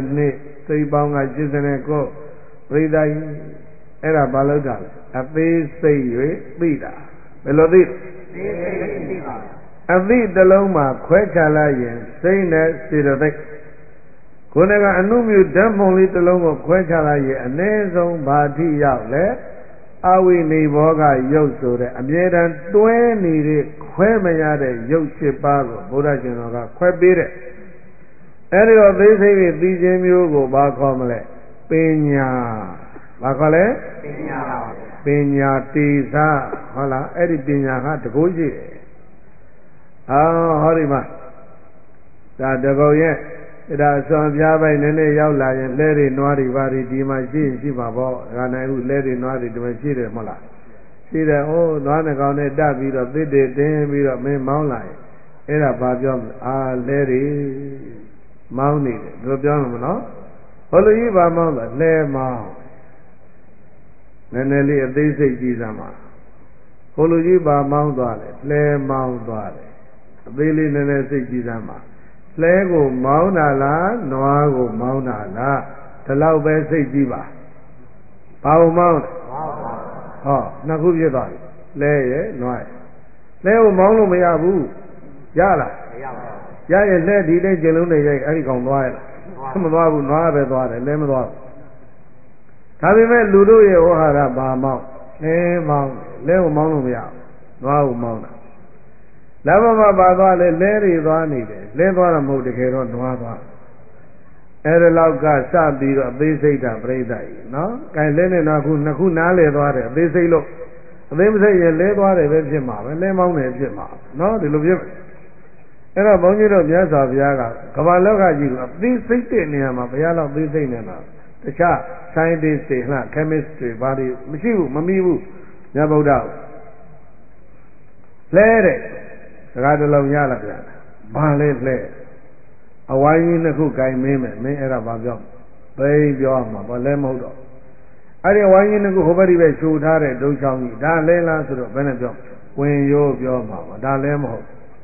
52စိတ်ပေါင်းက89ပြိဿာကြီးအဲ့ဒါဘာလို့တာလဲအသေးစိတ်၍သိတာဘယ်လိုသိသေးစိတ်သိပါအသိတစ်လုံးမှာခွဲခြားလိုက်ရင်စိတ်နဲ့စေတသိက်ခုနကအနုမြူဓာတ်ပုံလေးတစ်လုံးကိုခွဲခြားလိုက်ရင်အ ਨੇ ဆုံးဘာထိရောက်လဲအဝိနိဘောကရုပ်ဆိုတဲ့အမြဲတမ်းတွဲနေတဲ့ခွဲမရတဲ့ရုပ်7ပါးကိုဘုရားရှင်တော်ကခွဲပေးတဲ့အဲဒီတော့သိစိတ်ပြီးသိခြင်းမျိုးကိုဘာခေါ်မလဲပညာဘာခေါ်လဲပညာပါပညာတေဇဟုတ်လားအဲ့ဒီပညာဟာတကူရှိတယ်ဟောဒီမှာဒါတကုံရဲ့ဒါအစွန်ပြားပိုင်းနည်းနည်းရောက်လာရင်လဲတွေနွားတွေဘာတွေဒီမှာရှိပါပေါ့ဒါနိုင်ဘူးလဲတွေနွားတွေဒီမှာရှိတယ်မဟုတ်လားရှိတယ်ဩနွားနှကောင်နဲ့တက်ပြီးတော့သစ်တွေတင်းပြီးတော့မင်းမောင်းလာရင်အဲ့ဒါဘာပြောမလဲလဲတွေမောင်းနေတယ်တို့ပြောမှာမနော်ဟောလူကြီးဘာမောင်းလဲလဲမောင်းနည်းနည်းလေးအသေးစိတ်ကြည့်စမ်းပါဟိုလူကြီးဘာမောင်းသွားလဲလဲမောင်းသွားတယ်အသေးလေးနည်းနည်းစိတ်ကြည့်စမ်းပါလဲကိုမောင်းတာလားနွားကိုမောင်းတာလားဒီလောက်ပဲစိတ်ကြည့်ပါဘာကိုမောင်းလဲဟောနှစ်ခုဖြစ်သွားပြီလဲရဲ့နွားရဲ့လဲကိုမောင်းလို့မရဘူးရလားမရပါဘူးရရဲ့လဲဒီတဲ့ကျင်လုံးနဲ့ရိုက်အဲ့ဒီကောင်သွားရလားမသွားဘူးနွားပဲသွားတယ်လဲမသွားဘူးဒါပေမဲ့လူတို့ရဲ့ဝဟာရဘာမောင်းလဲမောင်းလဲကိုမောင်းလို့မရဘူးနွားကိုမောင်းတာလဘမပါသွားလဲလဲတွေသွားနေတယ်လဲသွားတာမဟုတ်တကယ်တော့နွားသွားအဲ့ဒါလောက်ကစပြီးတော့အသေးစိတ်တာပြိဿကြီးနော်။ကဲလဲနဲ့တော့ခုနှစ်ခုနားလဲသွားတယ်အသေးစိတ်လို့အသေးမစိတ်ရင်လဲသွားတယ်ပဲဖြစ်မှာပဲလဲမောင်းတယ်ဖြစ်မှာနော်ဒီလိုဖြစ်အဲ့တော့ဘုန်းကြီးတို့မြတ်စွာဘုရားကကမ္ဘာလောကကြီးကိုအသေးစိတ်တဲ့နေရာမှာဘုရားလောက်သေးစိတ်နေတာတခြား scientist တွေဟလား chemist တွေဘာတွေမရှိဘူးမမီဘူးမြတ်ဗုဒ္ဓလဲတဲ့စကားတစ်လုံးရလာပြန်ဘာလဲလဲအဝိုင်းကြီးနှစ်ခုကင်မင်းမယ်မင်းအဲ့ဒါဘာပြောသိပြောမှာဘာလဲမဟုတ်တော့အဲ့ဒီအဝိုင်းကြီးနှစ်ခုဟိုဘက်ဒီဘက်ခြူထားတဲ့ဒုံချောင်းကြီးဒါလဲလားဆိုတော့ဘယ်နဲ့ပြောဝင်ရိုးပြောမှာပါဒါလဲမဟုတ်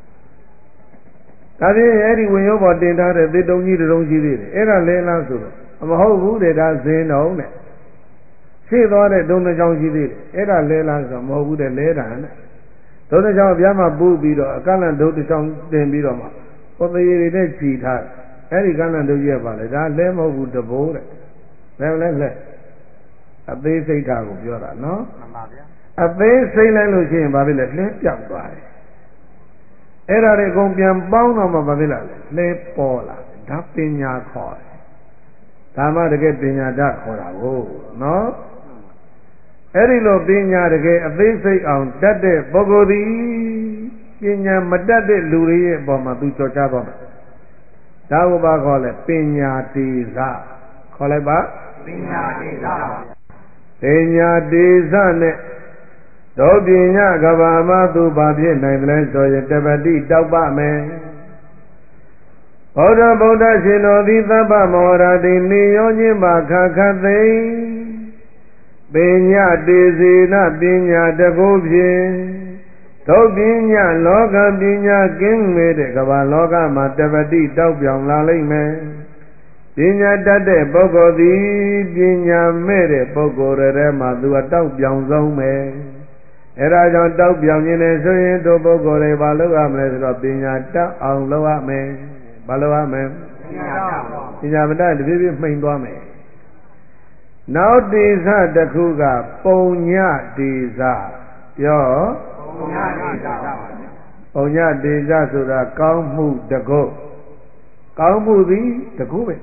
ဒါဖြင့်အဲ့ဒီဝင်ရိုးပေါ်တင်ထားတဲ့သေတုံကြီးတုံးရှိသေးတယ်အဲ့ဒါလဲလားဆိုတော့မဟုတ်ဘူးတဲ့ဒါဇင်းတော်နဲ့ရှေ့သွားတဲ့ဒုံတစ်ချောင်းရှိသေးတယ်အဲ့ဒါလဲလားဆိုတော့မဟုတ်ဘူးတဲ့လဲတာနဲ့ဒုံတစ်ချောင်းအပြားမှာပူးပြီးတော့အကန့်လန့်ဒုံတစ်ချောင်းတင်ပြီးတော့မှဟောသေးတွေနဲ့ခြီထားအဲ့ဒီကန့်လန့်ဒုံကြီးကပါလေဒါလဲမဟုတ်ဘူးတဘိုးတဲ့ဘယ်လဲလဲအသေးစိတ်ဓာတ်ကိုပြောတာနော်မှန်ပါဗျာအသေးစိတ်လိုက်လို့ရှိရင်ဘာဖြစ်လဲလဲပြောက်သွားတယ်အဲ့ဒါတွေအကုန်ပြန်ပေါင်းတော့မှဘာဖြစ်လာလဲလဲပေါ်လာဒါပညာခေါ်တယ်ဒါမှတကယ်ပညာဓာတ်ခေါ်တာကိုနော်အဲ့ဒီလိုပညာတကယ်အသေးစိတ်အောင်တတ်တဲ့ပုဂ္ဂိုလ်သည်ပညာမတတ်တဲ့လူတွေရဲ့အပေါ်မှာသူကြော်ချသွားမယ်ဒါကိုဘာခေါ်လဲပညာတေဇခေါ်လိုက်ပါပညာတေဇပညာတေဇနဲ့တို့ပညာကဘာမှသူဘာဖြစ်နိုင်တယ်လဲဆိုရင်တပတိတောက်ပမယ်ဗုဒ္ဓရှင်တော်သည်သဗ္ဗမောရတိနေရောခြင်းပါခခသိပညာတေစေနပညာတကုဖြင့်တို့ပညာလောကပညာကင်းမဲ့တဲ့ကမ္ဘာလောကမှာတပတိတောက်ပြောင်လာလိမ့်မယ်ပညာတတ်တဲ့ပုဂ္ဂိုလ်သည်ပညာမဲ့တဲ့ပုဂ္ဂိုလ်တွေထဲမှာသူကတောက်ပြောင်ဆုံးပဲအဲဒါကြောင့်တောက်ပြောင်ခြင်းနဲ့ဆိုရင်တို့ပုဂ္ဂိုလ်တွေဘာလုပ်ရမလဲဆိုတော့ပညာတတ်အောင်လုပ်ရမယ်ဘာလုပ်ရမလဲပညာမတတ်တဖြည်းဖြည်းမှိန်သွားမယ်နောက်တေဇတစ်ခုကပုံညတေဇပြောပုံညတေဇပုံညတေဇဆိုတာကောင်းမှုတကုတ်ကောင်းမှုသည်တကုတ်ပဲ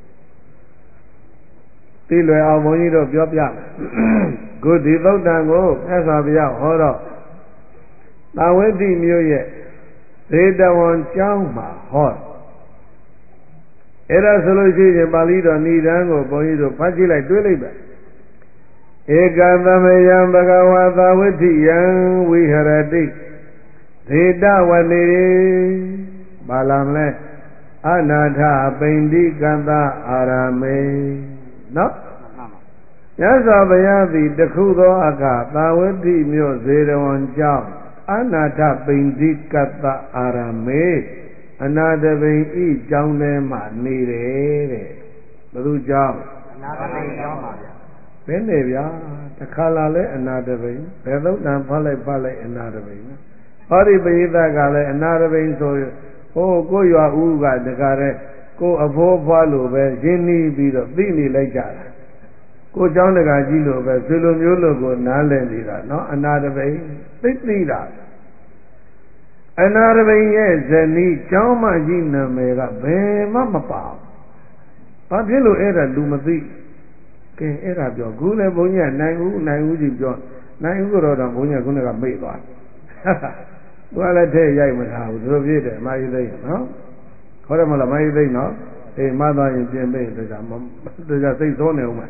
သိလွယ်အောင်ဘုန်းကြီးတို့ပြောပြမယ်ခုဒီသုတ်တံကိုမြတ်စွာဘုရားဟောတော့သာဝတိမြို့ရဲ့ဒေတဝန်ကျောင်းမှာဟောအဲ့ဒါဆိုလို့ရှိရင်ပါဠိတော်ဏိဒံကိုဘုန်းကြီးတို့ဖတ်ကြည့်လိုက်တွေးလိုက်ပါဧကသမယံဘဂဝါသဝိဋ္ဌိယံဝိဟရတိဒေတဝနေဘာလာမလဲအနာထပိန္တိကတအာရမေနော်မြတ်စွာဘုရားသည်တခုသောအခါသာဝတိမြို့ဇေရဝံကျောင်းအနာထပိန္တိကတအာရမေအနာတပိန်ဤကျောင်းထဲမှာနေတယ်တဲ့ဘယ်သူကျောင်းအနာတပိန်ကျောင်းပါဗျာဘယ်နဲ့ဗျာတခါလာလဲအနာတပိန်ဘယ်သုံးတန်ဖတ်လိုက်အနာတပိန်ဟောဒီပရိသတ်ကလည်းအနာတပိန်ဆိုဟိုကိုရွာဦးကတခါတဲ့ကိုအဖိုးဖွားလို့ပဲရင်းနှီးပြီးတော့သိနေလိုက်ကြတာကိုเจ้าတကာကြီးလို့ပဲဆွေလိုမျိုးလို့ကိုနားလည်နေတာနော်အနာတပိန်သိတာအနာတပိန်ရဲ့ဇနီးเจ้าမကြီးနာမည်ကဘယ်မှမပါဘာဖြစ်လို့အဲ့ဒါလူမသိကဲအဲ့ဒါပြောခုလည်းဘုန်းကြီးကနိုင်ဦးကြီးပြောနိုင်ဦးကတော့ဘုန်းကြီးကခုနကမေ့သွားသူကလည်းထဲရိုက်မထားဘူးသူတို့ပြည့်တယ်မာယိသိနော်ခေါ်တယ်မလားမာယိသိနော်အေးမသားရင်ပြင်ပေးတကြစိတ်သောနေဦးမှာ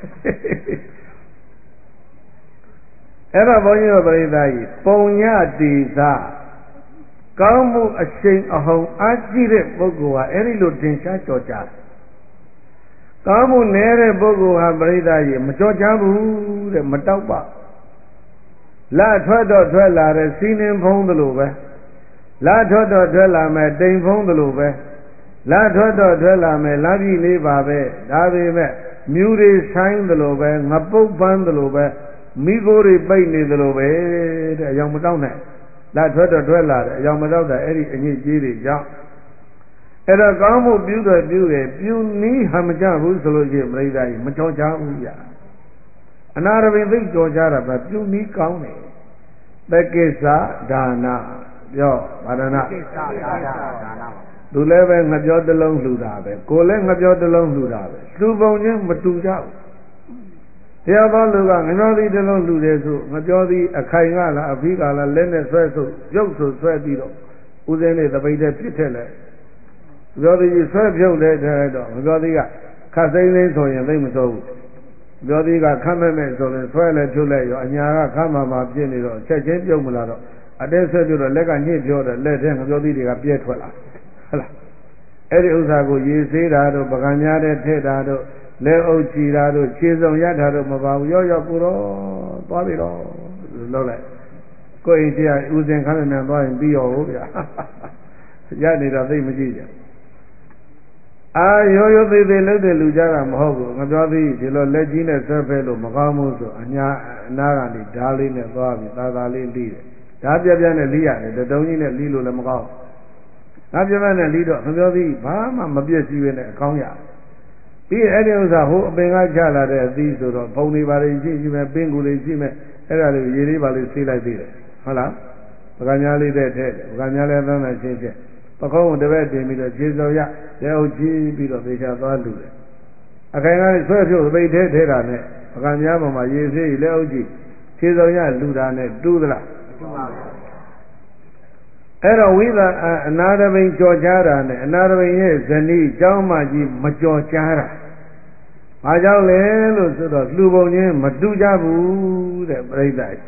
အဲ့တော့ဘုန်းကြီးတို့ပြိဿကြီးပုံညတိသာကောင်းမှုအရှိန်အဟုန်အားကြီးတဲ့ပုဂ္ဂိုလ်ဟာအဲ့ဒီလိုတင်ရှားကြော်ကြားကောင်းမှုနည်းတဲ့ပုဂ္ဂိုလ်ဟာပြိဿကြီးမကြော်ကြားဘူးတဲ့မတောက်ပါလာထွက်တော့ထွက်လာတဲ့စီးနှင်းဖုံးသလိုပဲလာထွက်တော့ထွက်လာမယ်တိမ်ဖုံးသလိုပဲလာထွက်တော့ထွက်လာမယ်လာပြီလေးပါပဲဒါပေမဲ့မြူတွေဆိုင်သလိုပဲငပုတ်ပန်းသလိုပဲမိโกတွေပိတ်နေသလိုပဲတဲ့အယောင်မတောက်နဲ့လာထွက်တော့ထွက်လာတယ်အယောင်မတောက်တာအဲ့ဒီအညစ်အကြေးတွေကြောင့်အဲ့တော့ကောင်းမှုပြုတယ်ပြုနည်းဟာမကြဘူးဆိုလို့ရှိရင်ပြိဿကြီးမကြော်ကြဘူးဗျအနာရပင်သိကြော်ကြတာပဲပြုနည်းကောင်းတယ်တက္ကိစ္စဒါနပြောဗာဒနာတက္ကိစ္စဒါနသူလည်းပဲငပြောတစ်လုံးလှူတာပဲကိုလည်းငပြောတစ်လုံးလှူတာပဲလှူပုံချင်းမတူကြဘူးတရားတော်လူကငပြောသည်တစ်လုံးလှူတယ်ဆိုငပြောသည်အခိုင်ကလားအဖိကလားလက်နဲ့ဆွဲဆုပ်ရုပ်ဆိုဆွဲပြီးတော့ဦးစင်းနဲ့တပိတ်တည်းပြစ်ထက်လိုက်ငပြောသည်ကြီးဆွဲဖြုတ်လဲထဲတော့ငပြောသည်ကခတ်စိမ့်စိမ့်ဆိုရင်သိမစိုးဘူးပြောသည်ကခတ်မဲ့မဲ့ဆိုရင်ဆွဲလဲဖြုတ်လိုက်ရောအညာကခတ်မှာပြစ်နေတော့ချက်ချင်းပြုတ်မလာတော့အတဲဆွဲပြုတ်တော့လက်ကညှစ်ပြောတယ်လက်ထဲငပြောသည်တွေကပြဲထွက်လာဟုတ်လားအဲ့ဒီဥစ္စာကိုရေဆေးတာတို့ပကံများတဲ့ထည့်တာတို့လက်အုပ်ချီတာတို့ခြေစုံရတာတို့မပါဘူးရောက်ကိုတော့သွားပြီတော့လောက်လိုက်ကိုယ်အိမ်တရားဥစဉ်ခမ်းမြန်သွားရင်ပြီးရောဟုတ်ဗျာရနေတော့သိမကြည့်ကြအာရိုးသေးသေးလှုပ်တဲ့လူကြတာမဟုတ်ဘူးငါပြောသည်ဒီလိုလက်ကြီးနဲ့ဆွဲဖဲလို့မကောင်းဘူးဆိုအနာကနေဓာလေးနဲ့သွားပြီးသာလေးလိတယ်ဓာပြနဲ့လိရတယ်တုံးကြီးနဲ့လိလို့လည်းမကောင်းငါပြနဲ့လိတော့ငါပြောသည်ဘာမှမပြည့်စည်ပဲနဲ့အကောင်းရပြီးအဲ့ဒီဥစ္စာဟိုအပင်ကချလာတဲ့အသီးဆိုတော့ဖုံနေပါလေရှိမယ်ပင်ကူလေးရှိမယ်အဲ့ဒါလေးရေလေးပါလေးဆေးလိုက်သေးတယ်ဟုတ်လားပကံများလေးတဲ့ထဲပကံများလေးအသမ်းနဲ့ရှင်းရှင်းပကုံးကိုတပည့်တင်ပြီးတော့ခြေစော်ရလက်အုပ်ချီးပြီးတော့သေချာသွားလူတယ်အခိုင်ကဆွဲဖြုတ်သိထဲတာနဲ့ပကံများပေါ်မှာရေဆေးလက်အုပ်ချီးခြေစော်ရလူတာနဲ့တူးသလားတူပါဘူးအဲ့တော့ဝိသအနာတပိန်ကြော်ကြားတာနဲ့အနာတပိန်ရဲ့ဇနီးเจ้าမကြီးမကြော်ကြားတာ။ဘာကြောင့်လဲလို့ဆိုတော့လှူပုံချင်းမတူကြဘူးတဲ့ပြိဿ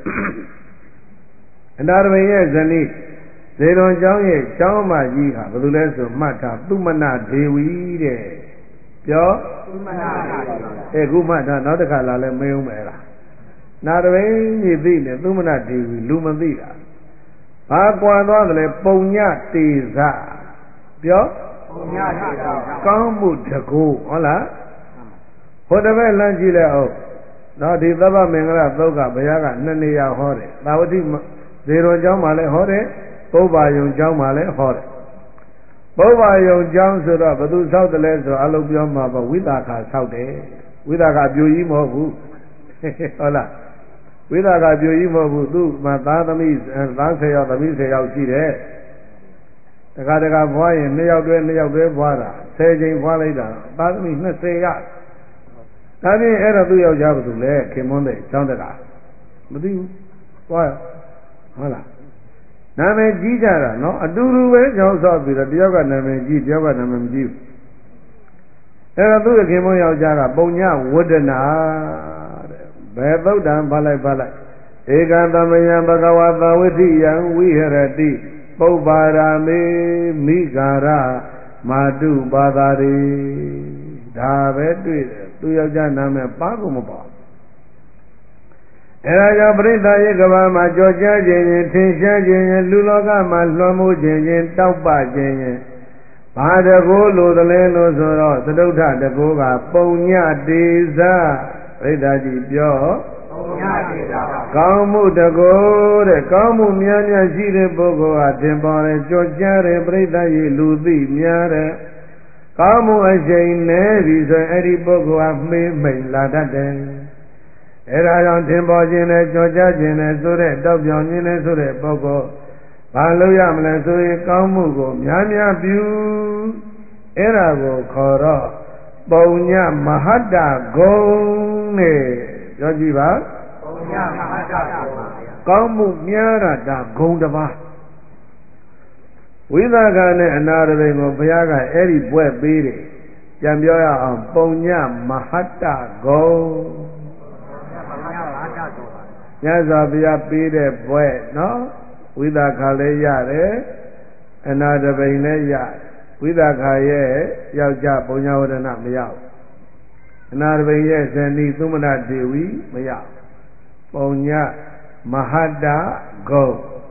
။အနာတပိန်ရဲ့ဇနီးဇေရွန်เจ้าရဲ့เจ้าမကြီးဟာဘယ်သူလဲဆိုမှတ်ထားသုမနဒေဝီတဲ့။ပြောသုမနဒေဝီ။ခုမှတ်ထားနောက်တစ်ခါလာလဲမေးဦးမယ်လား။နာတပိန်ကြီးသိနေသုမနဒေဝီလူမသိတာ။ဘာကွာသွားတယ်လဲပုံညတေဇပြောပုံညတေဇကောင်းမှုတကူဟုတ်လားဟိုတပည့်လမ်းကြည့်လိုက်အောင်နော်ဒီသဗ္ဗမင်္ဂလာသုတ်ကဘုရားက2နေရာဟောတယ်သာဝတိဇေရွန်ကျောင်းမှာလည်းဟောတယ်ပုဗ္ဗာယုံကျောင်းမှာလည်းဟောတယ်ပုဗ္ဗာယုံကျောင်းဆိုတော့ဘသူဆောက်တယ်လဲဆိုအလုံးပြောမှာပေါ့ဝိသခာဆောက်တယ်ဝိသခာပြိုကြီးမဟုတ်ဘူးဟုတ်လားဝိသကပြိုကြီးမဟုတ်ဘူးသူ့မှာသားသမီးသား10ယောက်သမီး10ယောက်ရှိတယ်တခါတခါဘွားရင်2ယောက်တွဲဘွားတာ10ချိန်ဘွားလိုက်တာသားသမီး20ရဒါဖြင့်အဲ့တော့သူ့ယောက်ျားဘယ်သူလဲခင်မွန်းတဲ့ကျောင်းတကာမသိဘူးသွားဟုတ်လားနာမည်ကြီးကြတာနော်အတူတူပဲကျောင်းဆောက်ပြီးတော့တယောက်ကနာမည်ကြီးတယောက်ကနာမည်မကြီးဘူးအဲ့တော့သူ့ခင်မွန်းယောက်ျားကပုံညဝဒနာတဲ့ဘယ်သုတ်တံဘာလိုက်ဧကသမယံဘဂဝါသဝိထိယံဝိဟရတိပုပ္ပါရာမေမိဂါရမာတုပါတာရိဒါပဲတွေ့တယ်သူယောက်ျားနာမည်ပါကုန်မပေါ့အဲဒါကြောင့်ပရိသတ်ရေကဘာမှာကြော်ကြားခြင်းရင်ထင်ရှားခြင်းရင်လူလောကမှာလွှမ်းမိုးခြင်းရင်တောက်ပခြင်းရင်ဘာတကိုးလိုသလဲလို့ဆိုတော့သတုဋ္ဌတကိုးကပုံညတေဇပရိသတ်ကြီးပြောပုံညတေဇကောင်းမှုတကိုးတဲ့ကောင်းမှုများများရှိတဲ့ပုဂ္ဂိုလ်ဟာသင်ပေါ်တယ်ကြော်ကြားတယ်ပရိသတ်ရေလူသိများတယ်ကောင်းမှုအရှိန်နဲ့ပြီဆိုရင်အဲ့ဒီပုဂ္ဂိုလ်ဟာမေးမိန်လာတတ်တယ်အဲ့ဒါကြောင့်သင်ပေါ်ခြင်းနဲ့ကြော်ကြားခြင်းနဲ့ဆိုတဲ့တောက်ပြောင်ခြင်းနဲ့ဆိုတဲ့ပုဂ္ဂိုလ်ဘာလို့ရမလဲဆိုရင်ကောင်းမှုကိုများများပြုအဲ့ဒါကိုခေါ်တော့ပုံညမဟတ္တဂုံနဲ့ပြောကြည့်ပါပုံညမဟတ္တဂုံကောင်းမှုများတာဒါဂုံတစ်ပါးဝိသကနဲ့အနာရဘိန်ကိုဘုရားကအဲ့ဒီဘွဲ့ပေးတယ်ကြံပြောရအောင်ပုံညမဟတ္တဂုံညဇာဘုရားပေးတဲ့ဘွဲ့နော်ဝိသကလည်းရတယ်အနာတပိန်လည်းရဝိသကရဲ့ယောက်ျားပုံညာဝဒနာမရဘူးအနာတပိန်ရဲ့ဇနီးသုမနာဒေဝီမရပုံညာမဟတ္တဂုံ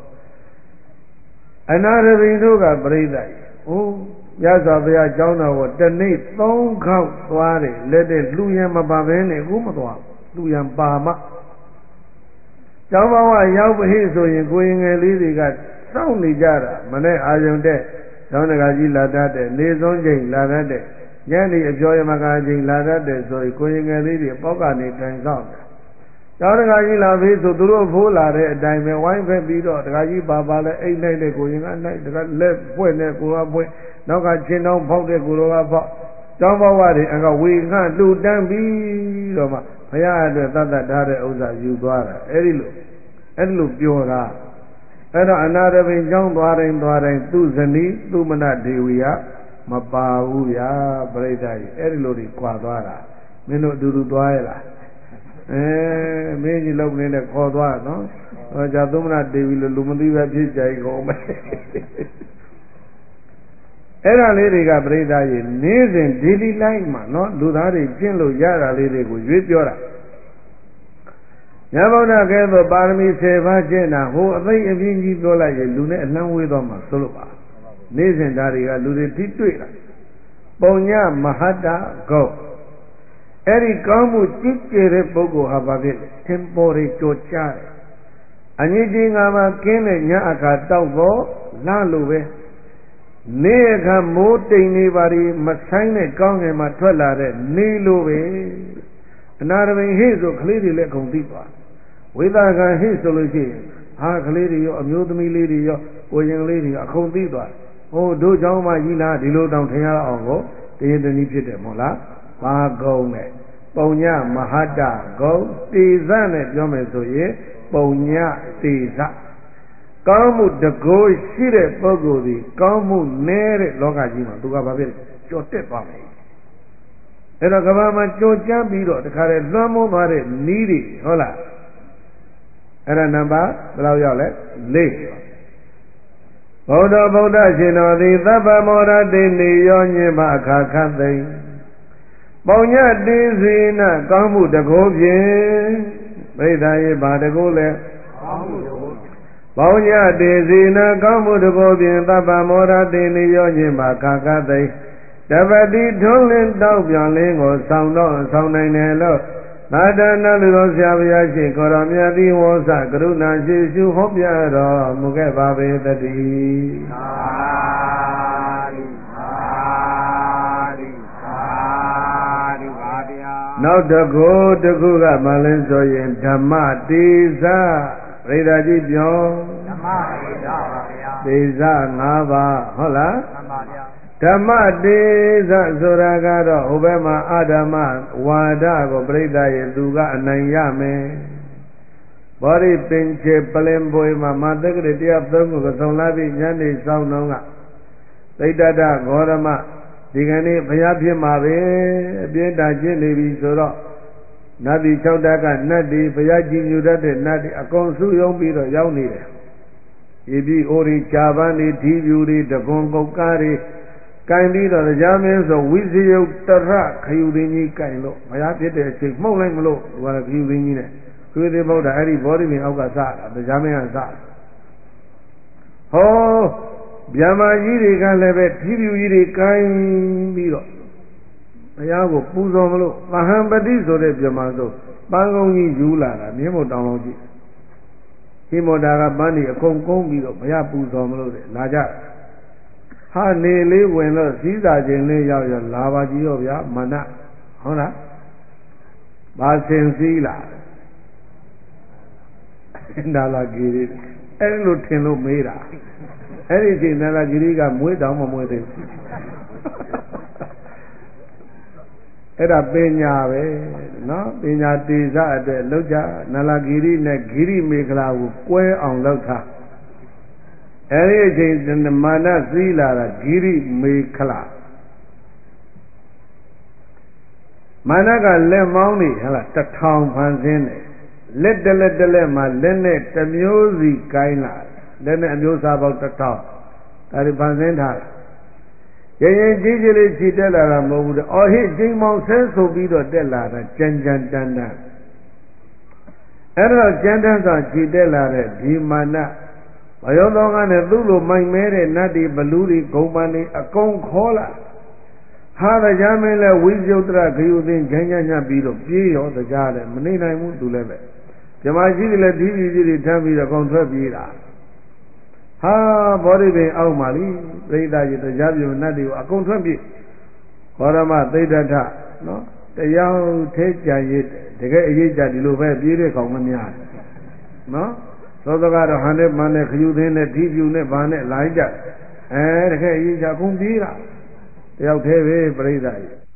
အနာတပိန်တို့ကပြိဿတ်ညဇာဘုရားကျောင်းတော်ကိုတနေ့3ခေါက်သွားတယ်လက်တဲ့လူရံမပါဘဲနဲ့အခုမသွားလူရံပါမကျောင်းဘဝရောက်ပြီဆိုရင်ကိုရင်ငယ်လေးတွေကစောင့်နေကြတာမနဲ့အာယုန်တဲ့ကျောင်းတကာကြီးလာတတ်တဲ့နေစွန်းချိန်လာတတ်တဲ့ညနေအကျော်ရမကာချိန်လာတတ်တဲ့ဆိုရင်ကိုရင်ငယ်လေးတွေပေါက်ကနေတိုင်ဆောင်တယ်ကျောင်းတကာကြီးလာပြီဆိုသူတို့ဖိုးလာတဲ့အတိုင်းပဲဝိုင်းဖက်ပြီးတော့တကာကြီးပါလဲအိတ်နိုင်တဲ့ကိုရင်ကနိုင်တကာလက်ပွင့်တဲ့ကိုကပွင့်နောက်ကချင်းတောင်းဖောက်တဲ့ကိုတော်ကဖောက်ကျောင်းဘဝတွေအကဝေငှလှူတန်းပြီးတော့မှဘုရားအတွက်သတ်တတ်ထားတဲ့ဥစ္စာယူသွားတာအဲ့ဒီလိုပြောတာအဲ့တော့အနာတပိန်ကျောင်းသွားတိုင်းသူ့ဇနီးသူမနဒေဝီကမပါဘူးဗျာပြိဿကြီးအဲ့ဒီလိုတွေခွာသွားတာမင်းတို့အတူတူသွားရလားမင်းကြီးလုံးနေတဲ့ခေါ်သွားနော်ဟောကြသုမနဒေဝီလိုလူမသိပဲဖြစ်ကြ ਈ ကုန်မယ်အဲ့ဒါလေးတွေကပြိဿကြီးနေ့စဉ် daily life မှာနော်လူသားတွေကျင့်လို့ရတာလေးတွေကိုရွေးပြောတာမြတ်ဗုဒ္ဓကဲ့သို့ပါရမီ10ပါးကျင့်တာဟိုအသိအပြင်းကြီးပြောလိုက်ရင်လူနဲ့အလံဝေးသွားမှာဆိုလို့ပါနေ့စဉ်ဓာတွေကလူတွေထိတွေ့တာပုံညမဟတ္တဂုံအဲ့ဒီကောင်းမှုကြီးကျယ်တဲ့ပုဂ္ဂိုလ်ဟာဘာဖြစ်လဲသင်္ဘောတွေကြော်ကြားတယ်အညစ်အကြေးငါမှာကင်းတဲ့ညအခါတောက်တော့လာလို့ပဲနေ့အခါမိုးတိမ်နေပါဒီမဆိုင်တဲ့ကောင်းငယ်မှာထွက်လာတဲ့နေလိုပဲအနာရဘိန်ဟိဆိုကလေးတွေလည်းအကုန်သိသွားဝိသကဟိဆိုလို့ရှိရင်ဟာကလေးတွေရောအမျိုးသမီးလေးတွေရောကိုရင်ကလေးတွေအကုန်သိသွားဟိုတို့เจ้าမကြီးလားဒီလိုတောင်ထင်ရအောင်ကိုတရင်တနည်းဖြစ်တယ်မဟုတ်လားပါကုံနဲ့ပုံညမဟတ္တဂုံတေဇနဲ့ပြောမယ်ဆိုရင်ပုံညတေဇကောင်းမှုတကိုးရှိတဲ့ပုဂ္ဂိုလ်ဒီကောင်းမှုနည်းတဲ့လောကကြီးမှာသူကဘာဖြစ်လဲကြော်တက်သွားမယ်အဲ့တော့ကဘာမှာကြော်ကြမ်းပြီးတော့တခါတည်းလွှမ်းမိုးသွားတဲ့နီးတွေဟုတ်လားအဲ့ဒါနံပါတ်ဘယ်လောက်ရောက်လဲ4ဗုဒ္ဓရှင်တော်သည်သဗ္ဗမောရတိနေရောညင်ပါအခါခတ်သိမ့်ပုံညတေဇေနကောင်းမှုတကိုးဖြင့်ပြိဿရေဘာတကိုးလဲကောင်းမှုတကိုးပုံညတေဇေနကောင်းမှုတကိုးဖြင့်သဗ္ဗမောရတိနေရောညင်ပါအခါခတ်သိမ့်တပတိထွန်းလင်းတောက်ပြောင်လင်းကိုဆောင်နိုင်တယ်လို့သာသနာလူတော်ဆရာဘုရားရှင်ကိုရောမြတ်သည်ဝေါစကရုဏာရှိရှုဟောပြတော်မူခဲ့ပါပေတည်းသာဓုသာဓုသာဓုပါဗျာနောက်တခုကမှလည်းဆိုရင်ဓမ္မတေဇပရိသတ်ကြီးပြောဓမ္မတေဇပါဗျာတေဇ5ပါးဟုတ်လားမှန်ပါဗျာဓမ္မတေဇဆိုတာကတော့ဟိုဘက်မှာအဓမ္မဝါဒကိုပြိဿရဲ့သူကအနိုင်ရမယ်ဘောရိပင်ချေပလင်ပွေမှာမာသက္ကရတရား3ခုကိုသုံးလာပြီးညနေဆောင်တော့ကသိတ္တဂေါရမဒီကနေ့ဘုရားဖြစ်မှာပဲအပြင်းတာကျင့်နေပြီဆိုတော့နတ်ပြည်6ဓာတ်ကနတ်တွေဘုရားကြည်ညိုတတ်တဲ့နတ်တွေအကုန်စုယုံပြီးတော့ရောက်နေတယ်ဤပြီးအိုရီကြာပန်းတွေဓီပြူတွေတကွန်ကုတ်ကားတွေကင်ပြီးတော့တရားမင်းဆိုဝိဇယုတ်တရခယူသိင်းကြီးကင်လို့ဘုရားဖြစ်တဲ့အချိန်မှုတ်လိုက်မလို့သူကခယူသိင်းကြီးနဲ့ခယူသိင်းဗုဒ္ဓအဲ့ဒီဘောဓိပင်အောက်ကစတာတရားမင်းကစဟောဗျာမာကြီးတွေကလည်းပဲဓီပြူကြီးတွေကင်ပြီးတော့ဘုရားကိုပူဇော်မလို့သဟံပတိဆိုတဲ့ပြမဆိုပန်းကုန်းကြီးယူလာတာမြင်းမို့တောင်းလုံးကြည့်ဟိမောတာကပန်းကြီးအကုန်ကုန်းပြီးတော့ဘုရားပူဇော်မလို့တဲ့လာကြဟာနေလေးဝင်လို့စည်းစာခြင်းလေးရောက်ရလာပါကြည့်ရောဗျာမနဟုတ်လားဘာစင်စည်းလာဒါလာကြီးလေးအဲ့လိုထင်လို့မေးတာအဲ့ဒီချိန်နာလာကြီးကမွေးတောင်မမွေးသေးဘူးအဲ့ဒါပညာပဲနော်ပညာတေဇအတွက်လောက်ကြနာလာဂီရိနဲ့ဂီရိမေခလာကိုကွဲအောင်လောက်ထားအဲ့ဒီအချိန်မာနစည်းလာတာဂီရိမေခလာမာနကလက်မောင်းနေဟလား1000ဖန်ဆင်းတယ်လက်တလက်မှာလက်နဲ့တစ်မျိုးစီကိုင်းလာလက်နဲ့အမျိုးအစားပေါင်း1000ဒါဒီဖန်ဆင်းထားတယ်ရင်ကြီးကြီးလေးခြိတက်လာတာမဟုတ်ဘူးတဲ့အော်ဟိကျင်းမောင်ဆဲဆိုပြီးတော့တက်လာတာကြမ်းတန်းအဲ့တော့ကြမ်းတန်းစွာခြိတက်လာတဲ့ဒီမာနဘယောသောကနဲ့သူ့လိုမိုက်မဲတဲ့နတ်တွေဘလူတွေဂုံပန်တွေအကုန်ခေါ်လာဟာတရားမင်းလဲဝိဇယုတ်တရခယူသိင်းဂျမ်းညပြီးတော့ပြေးရောတရားလဲမနေနိုင်ဘူးသူလည်းပဲဓမ္မရှိတွေလည်းဒီပြည်ကြီးတွေထမ်းပြီးတော့အကုန်ထွက်ပြေးတာဟာဘောဓိပင်အောက်မှာလိပြိဿကြီးတရားပြုနတ်တွေကိုအကုန်ထွက်ပြေးဘောရမသိဒ္ဓထနော်တရားထဲကြံရည်တကယ်အရေးကြဒီလိုပဲပြေးတဲ့ကောင်မများနော်သောတကတော့ဟန်နဲ့မန်နဲ့ခယူသင်းနဲ့ဓိပြူနဲ့ဗာနဲ့လိုက်ကြတကယ်အရေးကြအကုန်ပြေးတာတယောက်သေးပဲပြိဿကြီး